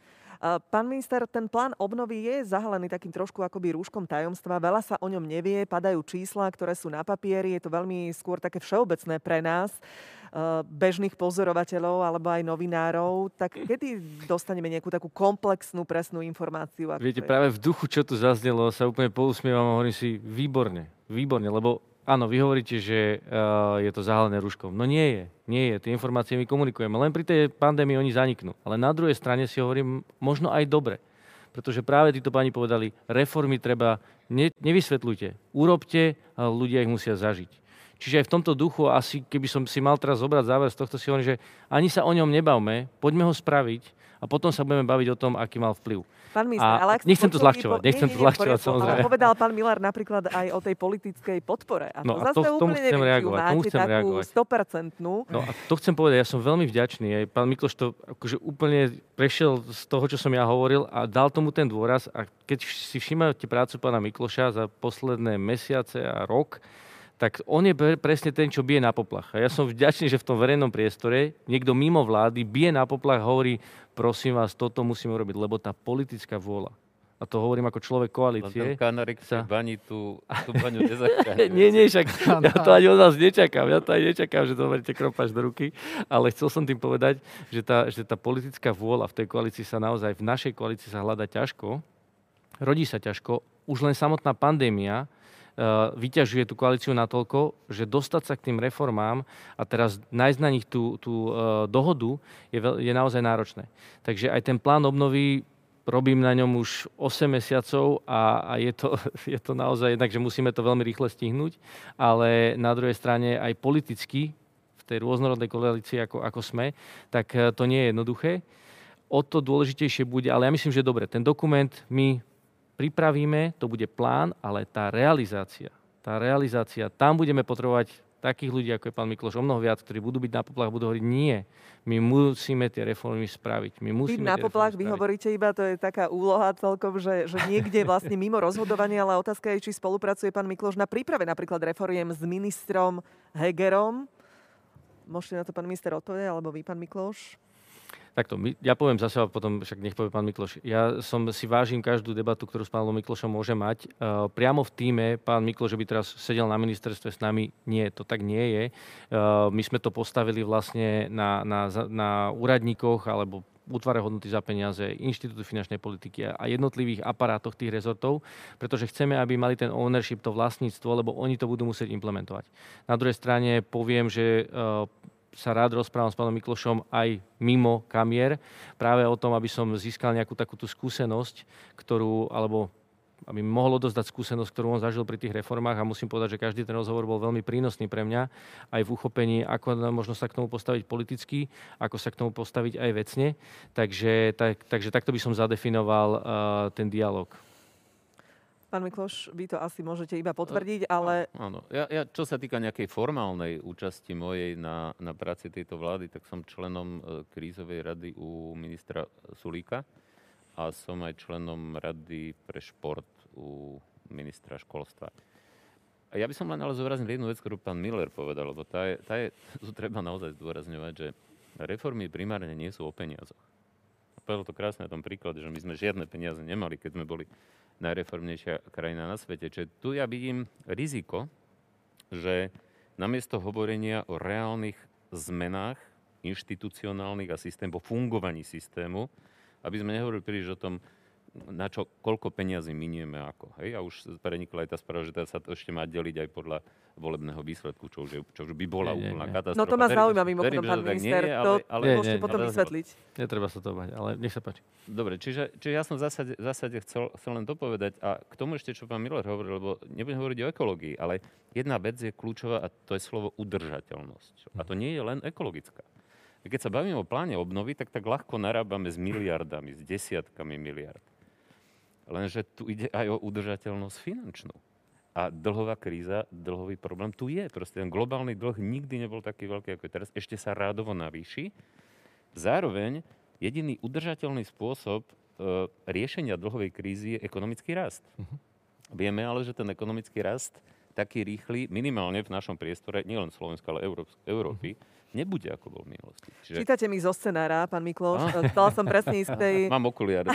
Pán minister, ten plán obnovy je zahalený takým trošku akoby rúškom tajomstva. Veľa sa o ňom nevie, padajú čísla, ktoré sú na papieri. Je to veľmi skôr také všeobecné pre nás, bežných pozorovateľov alebo aj novinárov. Tak kedy dostaneme nejakú takú komplexnú, presnú informáciu? Viete, práve v duchu, čo tu zaznelo, sa úplne pousmievam a hovorím si, výborne, výborne, lebo áno, vy hovoríte, že uh, je to zahalené rúškom. No nie je, nie je. Tie informácie my komunikujeme. Len pri tej pandémii oni zaniknú. Ale na druhej strane si hovorím, možno aj dobre. Pretože práve títo páni povedali, reformy treba, ne, nevysvetľujte. Urobte, ale ľudia ich musia zažiť. Čiže aj v tomto duchu, asi keby som si mal teraz zobrať záver z tohto, si hovorím, že ani sa o ňom nebavme, poďme ho spraviť a potom sa budeme baviť o tom, aký mal vplyv. Pán minister, ale nechcem to zľahčovať, po... nechcem nie, nie, to zľahčovať, samozrejme. Ale povedal pán Miller napríklad aj o tej politickej podpore. A to no a zase to, tomu úplne chcem neviem, reagovať, tomu chcem takú reagovať. sto percent. No a to chcem povedať, ja som veľmi vďačný. Aj pán Mikloš to akože úplne prešiel z toho, čo som ja hovoril a dal tomu ten dôraz. A keď si všímate prácu pána Mikloša za posledné mesiace a rok, tak on je presne ten, čo bije na poplach. A ja som vďačný, že v tom verejnom priestore niekto mimo vlády bije na poplach a hovorí, prosím vás, toto musíme urobiť, lebo tá politická vôľa. A to hovorím ako človek koalície. Len ten Kanarik sa... bani tú, tú baňu nezachráni. nie, nie, však ja to ani od vás nečakám. Ja to ani nečakám, že to beriete kropáč do ruky. Ale chcel som tým povedať, že tá, že tá politická vôľa v tej koalícii sa naozaj, v našej koalícii sa hľada ťažko. Rodí sa ťažko. Už len samotná pandémia vyťažuje tú koalíciu natoľko, že dostať sa k tým reformám a teraz nájsť na nich tú, tú uh, dohodu je, veľ, je naozaj náročné. Takže aj ten plán obnovy, robím na ňom už osem mesiacov a, a je, to, je to naozaj jednak, že musíme to veľmi rýchle stihnúť, ale na druhej strane aj politicky, v tej rôznorodnej koalícii, ako, ako sme, tak uh, to nie je jednoduché. O to dôležitejšie bude, ale ja myslím, že dobre, ten dokument my pripravíme, to bude plán, ale tá realizácia, tá realizácia, tam budeme potrebovať takých ľudí, ako je pán Mikloš, o mnoho viac, ktorí budú byť na poplach, budú hovoriť nie. My musíme tie reformy spraviť. My musíme Byť na poplach, vy hovoríte iba, to je taká úloha celkom, že, že niekde vlastne mimo rozhodovania, ale otázka je, či spolupracuje pán Mikloš na príprave napríklad reforiem s ministrom Hegerom. Môžete na to pán minister odpovedať, alebo vy, pán Mikloš? Takto, ja poviem zase a potom však nech povie pán Mikloš. Ja som si vážim každú debatu, ktorú s pánom Miklošom môže mať. Uh, priamo v tíme pán Mikloš, že by teraz sedel na ministerstve s nami, nie, to tak nie je. Uh, my sme to postavili vlastne na, na, na úradníkoch alebo útvare hodnoty za peniaze, Inštitútu finančnej politiky a jednotlivých aparátoch tých rezortov, pretože chceme, aby mali ten ownership, to vlastníctvo, lebo oni to budú musieť implementovať. Na druhej strane poviem, že uh, sa rád rozprávam s pánom Miklošom aj mimo kamier, práve o tom, aby som získal nejakú takúto skúsenosť, ktorú, alebo aby mi mohol odozdať skúsenosť, ktorú on zažil pri tých reformách a musím povedať, že každý ten rozhovor bol veľmi prínosný pre mňa, aj v uchopení, ako možno sa k tomu postaviť politicky, ako sa k tomu postaviť aj vecne. Takže, tak, takže takto by som zadefinoval uh, ten dialog. Pán Mikloš, vy to asi môžete iba potvrdiť, ale... Áno, ja, ja čo sa týka nejakej formálnej účasti mojej na, na práci tejto vlády, tak som členom e, krízovej rady u ministra Sulíka a som aj členom rady pre šport u ministra školstva. A ja by som len ale zúraznil jednu vec, ktorú pán Miller povedal, lebo tá je, tá je, tu treba naozaj zdôrazňovať, že reformy primárne nie sú o peniazoch. Povedal to krásne na tom príklade, že my sme žiadne peniaze nemali, keď sme boli najreformnejšia krajina na svete. Čiže tu ja vidím riziko, že namiesto hovorenia o reálnych zmenách inštitucionálnych a systém, o fungovaní systému, aby sme nehovorili príliš o tom, na čo, koľko peniazy minieme ako. Hej? A už prenikla aj tá správa, že teda sa to ešte má deliť aj podľa volebného výsledku, čo už, je, čo už by bola nie, úplná nie, katastrofa. No to ma zaujíma mimochodom, verím, pán minister. Nie, to ale, ale, môžete potom ale, vysvetliť. Netreba sa to bať, ale nech sa páči. Dobre, čiže, čiže ja som v zásade, v zásade chcel, chcel len to povedať a k tomu ešte, čo pán Miller hovoril, lebo nebudem hovoriť o ekológii, ale jedna vec je kľúčová a to je slovo udržateľnosť. A to nie je len ekologická. Keď sa bavíme o pláne obnovy, tak tak ľahko narábame s miliardami, s desiatkami miliard. Lenže tu ide aj o udržateľnosť finančnú. A dlhová kríza, dlhový problém tu je. Proste ten globálny dlh nikdy nebol taký veľký, ako je teraz. Ešte sa rádovo navýši. Zároveň jediný udržateľný spôsob e, riešenia dlhovej krízy je ekonomický rast. Uh-huh. Vieme ale, že ten ekonomický rast taký rýchly, minimálne v našom priestore, nielen Slovenska, ale Európy, Európy, nebude ako bol v minulosti. Čiže... Čítate mi zo scenára, pán Mikloš. Ah. Chcela som presne ísť tej... Mám okuliare.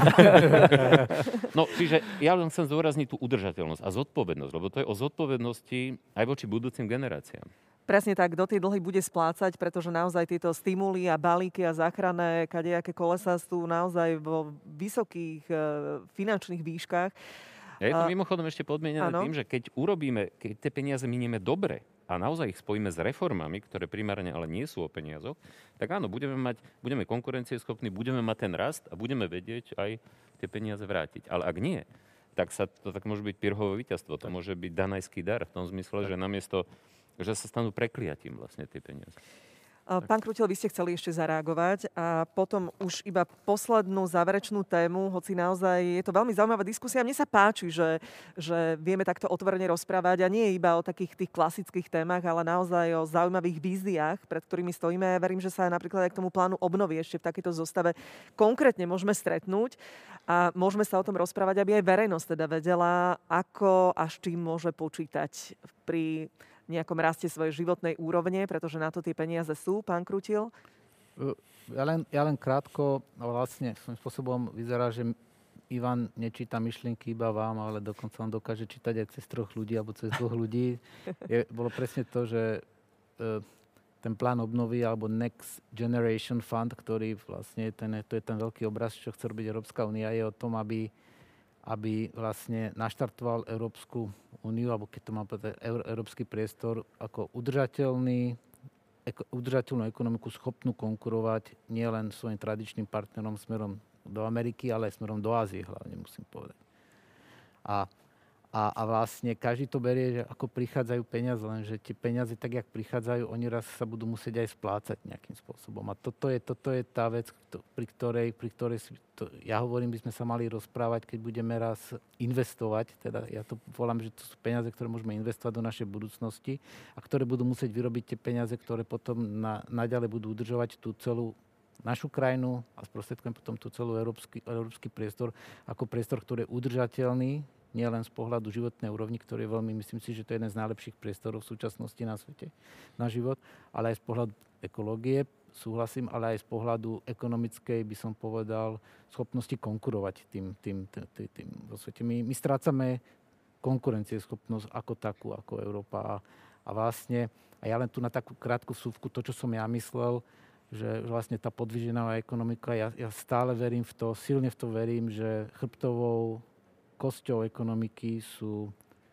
No, čiže ja len chcem zdôrazniť tú udržateľnosť a zodpovednosť, lebo to je o zodpovednosti aj voči budúcim generáciám. Presne tak, kto tie dlhy bude splácať, pretože naozaj tieto stimuly a balíky a záchranné kadejaké kolesa sú naozaj vo vysokých e, finančných výškach. Je to mimochodom ešte podmienené ano. tým, že keď urobíme, keď tie peniaze minieme dobre a naozaj ich spojíme s reformami, ktoré primárne ale nie sú o peniazoch, tak áno, budeme mať, budeme konkurencieschopní, budeme mať ten rast a budeme vedieť aj tie peniaze vrátiť. Ale ak nie, tak sa to tak môže byť Pyrrhovo víťazstvo, to môže byť danajský dar v tom zmysle, že namiesto, že sa stanú prekliatím vlastne tie peniaze. Pán Krútil, vy ste chceli ešte zareagovať a potom už iba poslednú záverečnú tému, hoci naozaj je to veľmi zaujímavá diskusia. Mne sa páči, že, že vieme takto otvorene rozprávať a nie iba o takých tých klasických témach, ale naozaj o zaujímavých víziách, pred ktorými stojíme. Ja verím, že sa napríklad aj k tomu plánu obnovy ešte v takejto zostave konkrétne môžeme stretnúť a môžeme sa o tom rozprávať, aby aj verejnosť teda vedela, ako a s čím môže počítať pri nejakom raste svojej životnej úrovne, pretože na to tie peniaze sú, pán Krútil? Ja len, ja len krátko, vlastne svojím spôsobom vyzerá, že Ivan nečíta myšlienky iba vám, ale dokonca on dokáže čítať aj cez troch ľudí alebo cez dvoch ľudí. Je, bolo presne to, že e, ten plán obnovy alebo Next Generation Fund, ktorý vlastne ten, to je ten veľký obraz, čo chce robiť Európska únia, je o tom, aby aby vlastne naštartoval Európsku úniu, alebo keď to mám povedať, európsky priestor ako udržateľný, eko, udržateľnú ekonomiku schopnú konkurovať nielen svojim tradičným partnerom smerom do Ameriky, ale aj smerom do Ázie hlavne, musím povedať. A A, a vlastne každý to berie, že ako prichádzajú peniaze, lenže tie peniaze, tak jak prichádzajú, oni raz sa budú musieť aj splácať nejakým spôsobom. A toto je, toto je tá vec, pri ktorej, pri ktorej si, to, ja hovorím, by sme sa mali rozprávať, keď budeme raz investovať, teda ja to volám, že to sú peniaze, ktoré môžeme investovať do našej budúcnosti a ktoré budú musieť vyrobiť tie peniaze, ktoré potom na, naďalej budú udržovať tú celú našu krajinu a sprostredkujem potom tú celú európsky, európsky priestor ako priestor, ktorý je udržateľný, nie len z pohľadu životnej úrovni, ktorý je veľmi, myslím si, že to je jeden z najlepších priestorov v súčasnosti na svete na život, ale aj z pohľadu ekológie, súhlasím, ale aj z pohľadu ekonomickej, by som povedal, schopnosti konkurovať tým, tým, tým, tým, tým vo svete. My, my strácame konkurencieschopnosť ako takú, ako Európa. A, a vlastne, a ja len tu na takú krátku vsúvku, to, čo som ja myslel, že vlastne tá podvížená ekonomika, ja, ja stále verím v to, silne v to verím, že chrbtovou kosťou ekonomiky sú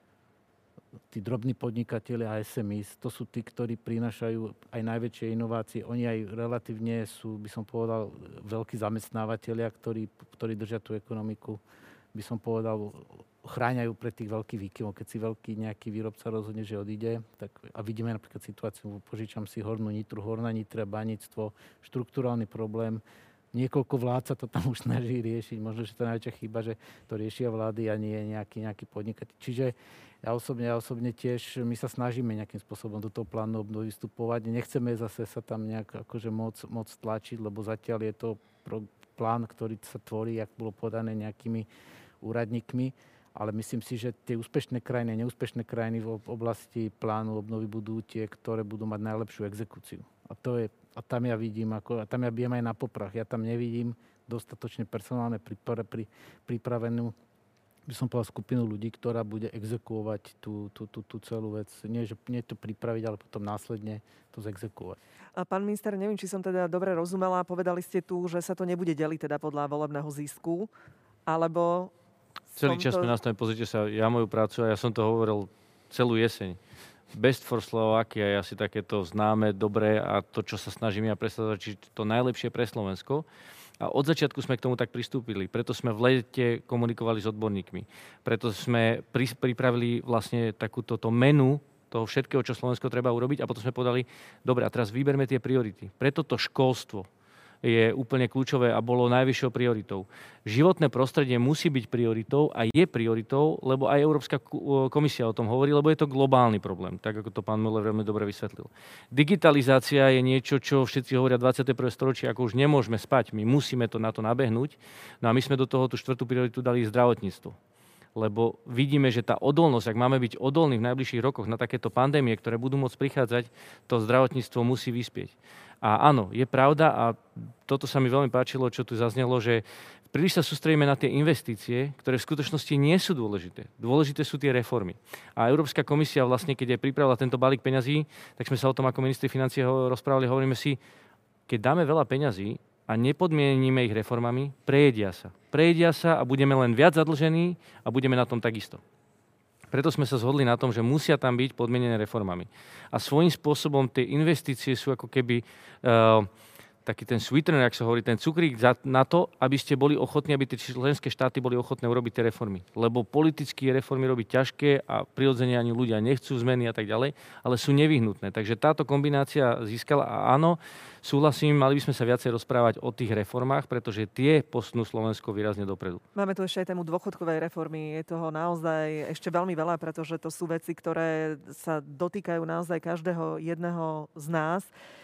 tí drobní podnikatelia a es em es. To sú tí, ktorí prinášajú aj najväčšie inovácie. Oni aj relatívne sú, by som povedal, veľkí zamestnávateľia, ktorí, ktorí držia tú ekonomiku, by som povedal, chráňajú pred tých veľkých výkyvov. Keď si veľký nejaký výrobca rozhodne, že odíde, tak a vidíme napríklad situáciu, požičam si Hornú Nitru, Horná Nitra, baníctvo, štruktúrálny problém. Niekoľko vlád sa to tam už snaží riešiť. Možno, že to je najväčšia chyba, že to riešia vlády a nie nejaký, nejaký podnikateľ. Čiže ja osobne, ja osobne tiež, my sa snažíme nejakým spôsobom do toho plánu obnovy vstupovať. Nechceme zase sa tam nejak akože moc, moc tlačiť, lebo zatiaľ je to pro, plán, ktorý sa tvorí, jak bolo podané nejakými úradníkmi. Ale myslím si, že tie úspešné krajiny a neúspešné krajiny v oblasti plánu obnovy budú tie, ktoré budú mať najlepšiu exekúciu. A to je, a tam ja vidím, ako, a tam ja bijem aj na poprach. Ja tam nevidím dostatočne personálne pripra, pri, pripravenú, by som povedal, skupinu ľudí, ktorá bude exekuovať tú, tú, tú, tú celú vec. Nie, že nie to pripraviť, ale potom následne to zexekuovať. A pán minister, neviem, či som teda dobre rozumela. Povedali ste tu, že sa to nebude deliť teda podľa volebného zisku, alebo... Celý čas to... sme nastavení, pozrite sa, ja moju prácu, a ja som to hovoril celú jeseň. Best for Slovakia je asi takéto známe, dobré a to, čo sa snažím ja predstavovať, či to najlepšie pre Slovensko. A od začiatku sme k tomu tak pristúpili. Preto sme v lete komunikovali s odborníkmi. Preto sme pri, pripravili vlastne takúto menu toho všetkého, čo Slovensko treba urobiť a potom sme povedali, dobre, a teraz vyberme tie priority. Preto to školstvo je úplne kľúčové a bolo najvyššou prioritou. Životné prostredie musí byť prioritou a je prioritou, lebo aj Európska komisia o tom hovorí, lebo je to globálny problém, tak ako to pán Müller veľmi dobre vysvetlil. Digitalizácia je niečo, čo všetci hovoria dvadsiate prvé storočie, ako už nemôžeme spať, my musíme to na to nabehnúť. No a my sme do toho tú štvrtú prioritu dali zdravotníctvo. Lebo vidíme, že tá odolnosť, ak máme byť odolní v najbližších rokoch na takéto pandémie, ktoré budú môcť prichádzať, to zdravotníctvo musí vyspieť. A áno, je pravda a toto sa mi veľmi páčilo, čo tu zaznelo, že príliš sa sústredíme na tie investície, ktoré v skutočnosti nie sú dôležité. Dôležité sú tie reformy. A Európska komisia vlastne, keď aj pripravila tento balík peňazí, tak sme sa o tom ako ministri financií rozprávali, hovoríme si, keď dáme veľa peňazí a nepodmieníme ich reformami, prejedia sa. Prejedia sa a budeme len viac zadlžení a budeme na tom takisto. Preto sme sa zhodli na tom, že musia tam byť podmienené reformami. A svojím spôsobom tie investície sú ako keby uh, taký ten sweetener, ak sa hovorí, ten cukrík na to, aby ste boli ochotní, aby tie členské štáty boli ochotné urobiť tie reformy. Lebo politické reformy robiť ťažké a prirodzene ani ľudia nechcú zmeny a tak ďalej, ale sú nevyhnutné. Takže táto kombinácia získala a áno, súhlasím, mali by sme sa viacej rozprávať o tých reformách, pretože tie posunú Slovensko výrazne dopredu. Máme tu ešte aj tému dôchodkovej reformy. Je toho naozaj ešte veľmi veľa, pretože to sú veci, ktoré sa dotýkajú naozaj každého jedného z nás.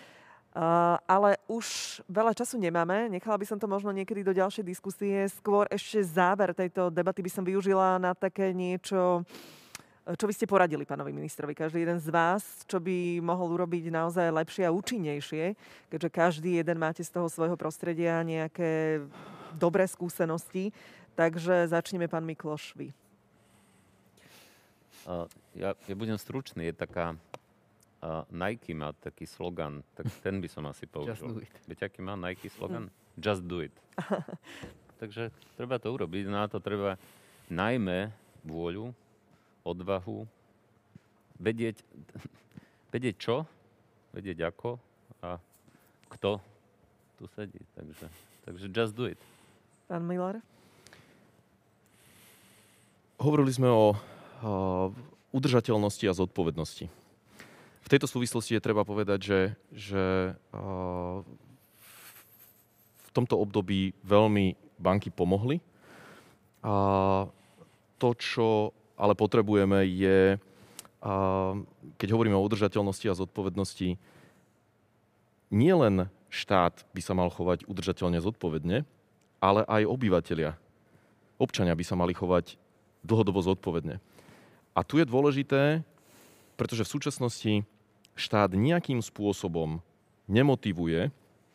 Uh, ale už veľa času nemáme. Nechala by som to možno niekedy do ďalšej diskusie. Skôr ešte záver tejto debaty by som využila na také niečo, čo by ste poradili pánovi ministrovi. Každý jeden z vás, čo by mohol urobiť naozaj lepšie a účinnejšie, keďže každý jeden máte z toho svojho prostredia nejaké dobré skúsenosti. Takže začneme, pán Mikloš, vy. Uh, ja, ja budem stručný. Je taká Uh, Nike má taký slogan, tak ten by som asi použil. Just do it. Viete, aký má Nike slogan? Mm. Just do it. Takže treba to urobiť, na to treba najmä vôľu, odvahu, vedieť, vedieť čo, vedieť ako a kto tu sedí. Takže, takže just do it. Pán Miller? Hovorili sme o, o udržateľnosti a zodpovednosti. V tejto súvislosti je treba povedať, že, že o, v tomto období veľmi banky pomohli. A to, čo ale potrebujeme, je, a keď hovoríme o udržateľnosti a zodpovednosti, nie len štát by sa mal chovať udržateľne zodpovedne, ale aj obyvatelia. Občania by sa mali chovať dlhodobo zodpovedne. A tu je dôležité, pretože v súčasnosti štát nejakým spôsobom nemotivuje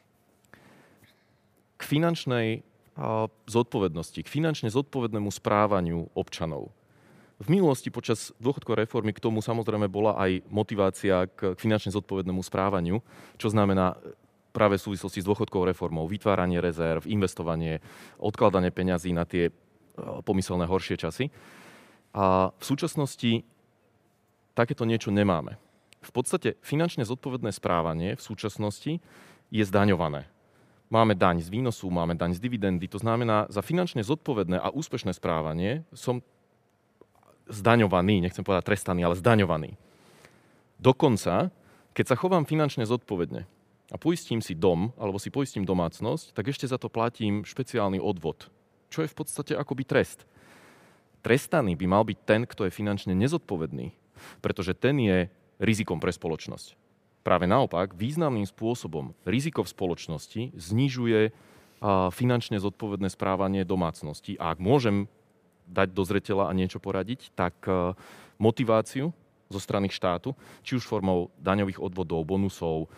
k finančnej zodpovednosti, k finančne zodpovednému správaniu občanov. V minulosti počas dôchodkovej reformy k tomu samozrejme bola aj motivácia k finančne zodpovednému správaniu, čo znamená práve v súvislosti s dôchodkovou reformou vytváranie rezerv, investovanie, odkladanie peňazí na tie pomyselné horšie časy. A v súčasnosti takéto niečo nemáme. V podstate finančne zodpovedné správanie v súčasnosti je zdaňované. Máme daň z výnosu, máme daň z dividendy, to znamená, za finančne zodpovedné a úspešné správanie som zdaňovaný, nechcem povedať trestaný, ale zdaňovaný. Dokonca, keď sa chovám finančne zodpovedne a poistím si dom, alebo si poistím domácnosť, tak ešte za to platím špeciálny odvod, čo je v podstate akoby trest. Trestaný by mal byť ten, kto je finančne nezodpovedný, pretože ten je rizikom pre spoločnosť. Práve naopak, významným spôsobom riziko v spoločnosti znižuje finančne zodpovedné správanie domácnosti. A ak môžem dať do zreteľa a niečo poradiť, tak motiváciu zo strany štátu, či už formou daňových odvodov, bonusov,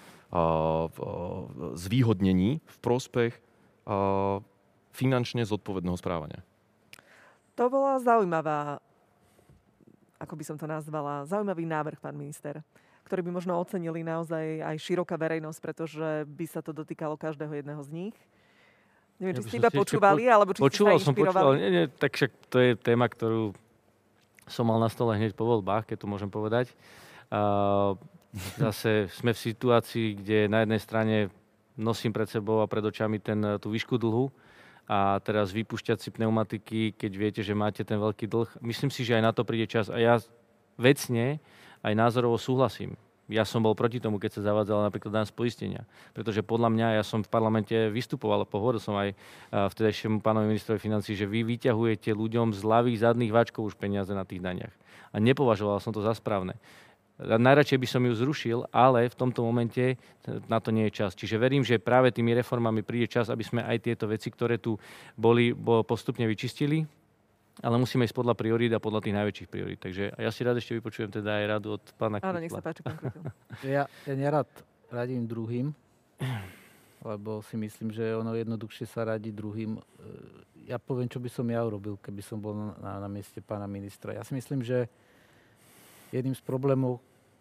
zvýhodnení v prospech finančne zodpovedného správania. To bola zaujímavá, ako by som to nazvala, zaujímavý návrh, pán minister, ktorý by možno ocenili naozaj aj široká verejnosť, pretože by sa to dotýkalo každého jedného z nich. Neviem, či ste iba počúvali, po, alebo či počúval ste sa inšpirovali. Počúval, nie, nie, tak však to je téma, ktorú som mal na stole hneď po voľbách, keď to môžem povedať. Uh, zase sme v situácii, kde na jednej strane nosím pred sebou a pred očami ten, tú výšku dlhu a teraz vypúšťať si pneumatiky, keď viete, že máte ten veľký dlh. Myslím si, že aj na to príde čas a ja vecne aj názorovo súhlasím. Ja som bol proti tomu, keď sa zavádzala napríklad daň z poistenia. Pretože podľa mňa, ja som v parlamente vystupoval, pohovoril som aj vtedajšiemu pánovi ministrovi financií, že vy vyťahujete ľuďom z ľavých zadných váčkov už peniaze na tých daniach. A nepovažoval som to za správne. Najradšej by som ju zrušil, ale v tomto momente na to nie je čas. Čiže verím, že práve tými reformami príde čas, aby sme aj tieto veci, ktoré tu boli, postupne vyčistili. Ale musíme ísť podľa priorít a podľa tých najväčších priorít. Takže ja si rád ešte vypočujem teda aj radu od pána Krutla. Áno, nech sa páči, pán Krutl. ja, ja nerad radím druhým, lebo si myslím, že ono jednoduchšie sa radí druhým. Ja poviem, čo by som ja urobil, keby som bol na, na mieste pána ministra. Ja si myslím, že jedným z problémov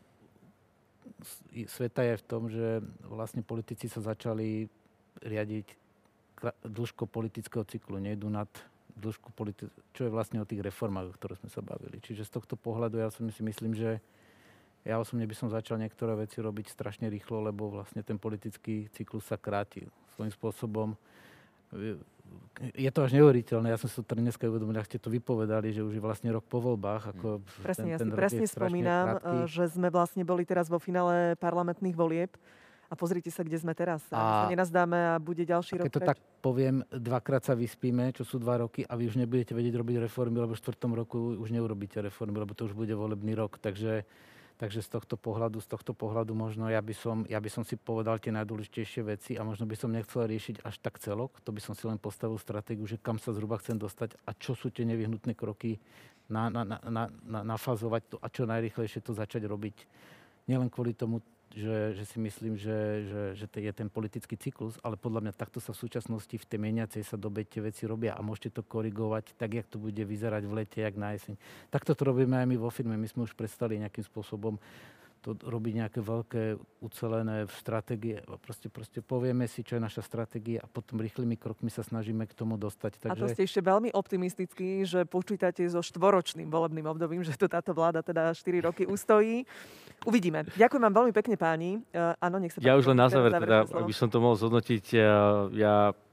sveta je v tom, že vlastne politici sa začali riadiť dĺžkou politického cyklu. Nejdú nad dĺžku politi- čo je vlastne o tých reformách, o ktorých sme sa bavili. Čiže z tohto pohľadu ja si myslím, že ja osobne by som začal niektoré veci robiť strašne rýchlo, lebo vlastne ten politický cyklus sa kráti. Svojím spôsobom je to až neuveriteľné. Ja som sa to dneska uvedomil, ak ste to vypovedali, že už je vlastne rok po voľbách. Ako presne, ten, ja ten si presne spomínam, krátky. Že sme vlastne boli teraz vo finále parlamentných volieb. A pozrite sa, kde sme teraz. A sa nenazdáme a bude ďalší rok. Keď to preč. Tak poviem, dvakrát sa vyspíme, čo sú dva roky a vy už nebudete vedieť robiť reformy, lebo v štvrtom roku už neurobíte reformy, lebo to už bude volebný rok. Takže, takže z tohto pohľadu, z tohto pohľadu možno ja by som, ja by som si povedal tie najdôležitejšie veci a možno by som nechcel riešiť až tak celok. To by som si len postavil stratégiu, že kam sa zhruba chcem dostať a čo sú tie nevyhnutné kroky na, na, na, na, na, nafazovať to a čo najrýchlejšie to začať robiť. Nielen kvôli tomu, Že, že si myslím, že, že, že to je ten politický cyklus, ale podľa mňa takto sa v súčasnosti v tej meniacej sa dobe tie veci robia a môžete to korigovať tak, jak to bude vyzerať v lete, jak na jeseň. Takto to robíme aj my vo firme. My sme už prestali nejakým spôsobom to robiť nejaké veľké ucelené stratégie. Proste, proste povieme si, čo je naša stratégia a potom rýchlymi krokmi sa snažíme k tomu dostať. Takže... A to Takže... ste ešte veľmi optimistickí, že počítate so štvoročným volebným obdobím, že to táto vláda teda štyri roky ustojí. Uvidíme. Ďakujem vám veľmi pekne, páni. Uh, áno, nech sa Ja páči, už len na záver, teda, slovo. aby som to mohol zhodnotiť, ja, ja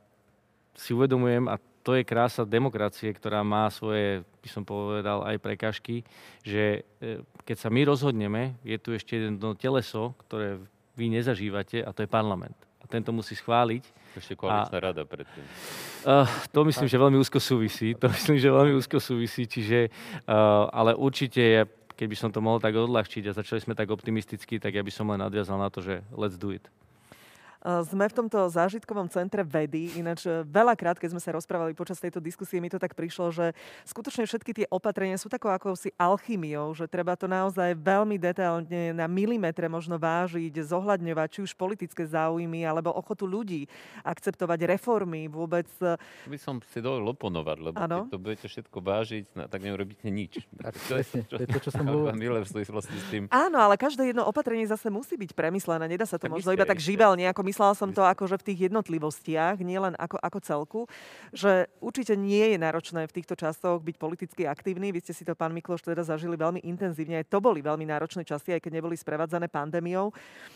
si uvedomujem, a to je krása demokracie, ktorá má svoje, by som povedal, aj prekážky, že keď sa my rozhodneme, je tu ešte jedno teleso, ktoré vy nezažívate, a to je parlament. A tento musí schváliť. Ešte koaličná rada predtým. Uh, to myslím, že veľmi úzko súvisí. To myslím, že veľmi úzko súvisí. Čiže, uh, ale určite, je, keby som to mohol tak odľahčiť a začali sme tak optimisticky, tak ja by som len nadviazal na to, že let's do it. Sme v tomto zážitkovom centre vedy, ináč veľakrát, keď sme sa rozprávali počas tejto diskusie, mi to tak prišlo, že skutočne všetky tie opatrenia sú takou akousi alchymiou, že treba to naozaj veľmi detailne na milimetre možno vážiť, zohľadňovať či už politické záujmy, alebo ochotu ľudí akceptovať reformy vôbec. By som si dovolil oponovať, lebo ano? Keď to budete všetko vážiť, tak neurobíte nič. To je to, čo, čo som bol... Miller v súvislosti s tým. Áno, ale každé jedno opatrenie zase musí byť premyslené. Nedá sa to tak možno isté, iba tak živelne, ako myslela som to akože v tých jednotlivostiach, nielen ako, ako celku, že určite nie je náročné v týchto časoch byť politicky aktívny. Vy ste si to, pán Mikloš, teda zažili veľmi intenzívne. Aj to boli veľmi náročné časy, aj keď neboli sprevádzané pandémiou.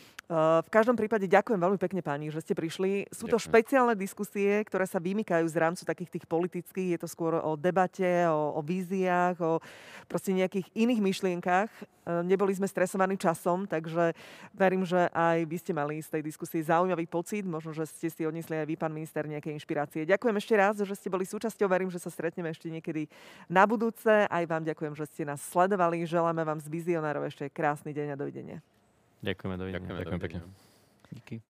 V každom prípade ďakujem veľmi pekne, páni, že ste prišli. Sú to ďakujem. Špeciálne diskusie, ktoré sa vymykajú z rámcu takých tých politických. Je to skôr o debate, o, o víziách, o proste nejakých iných myšlienkach. Neboli sme stresovaní časom, takže verím, že aj vy ste mali z tej diskusie zaujímavý pocit. Možno, že ste si odniesli aj vy, pán minister, nejaké inšpirácie. Ďakujem ešte raz, že ste boli súčasťou. Verím, že sa stretneme ešte niekedy na budúce. Aj vám ďakujem, že ste nás sledovali. Želáme vám z Vizionárov ešte krásny deň a dovidenia. Ďakujeme, dovidenia. Ďakujeme, Ďakujem pekne. Díky.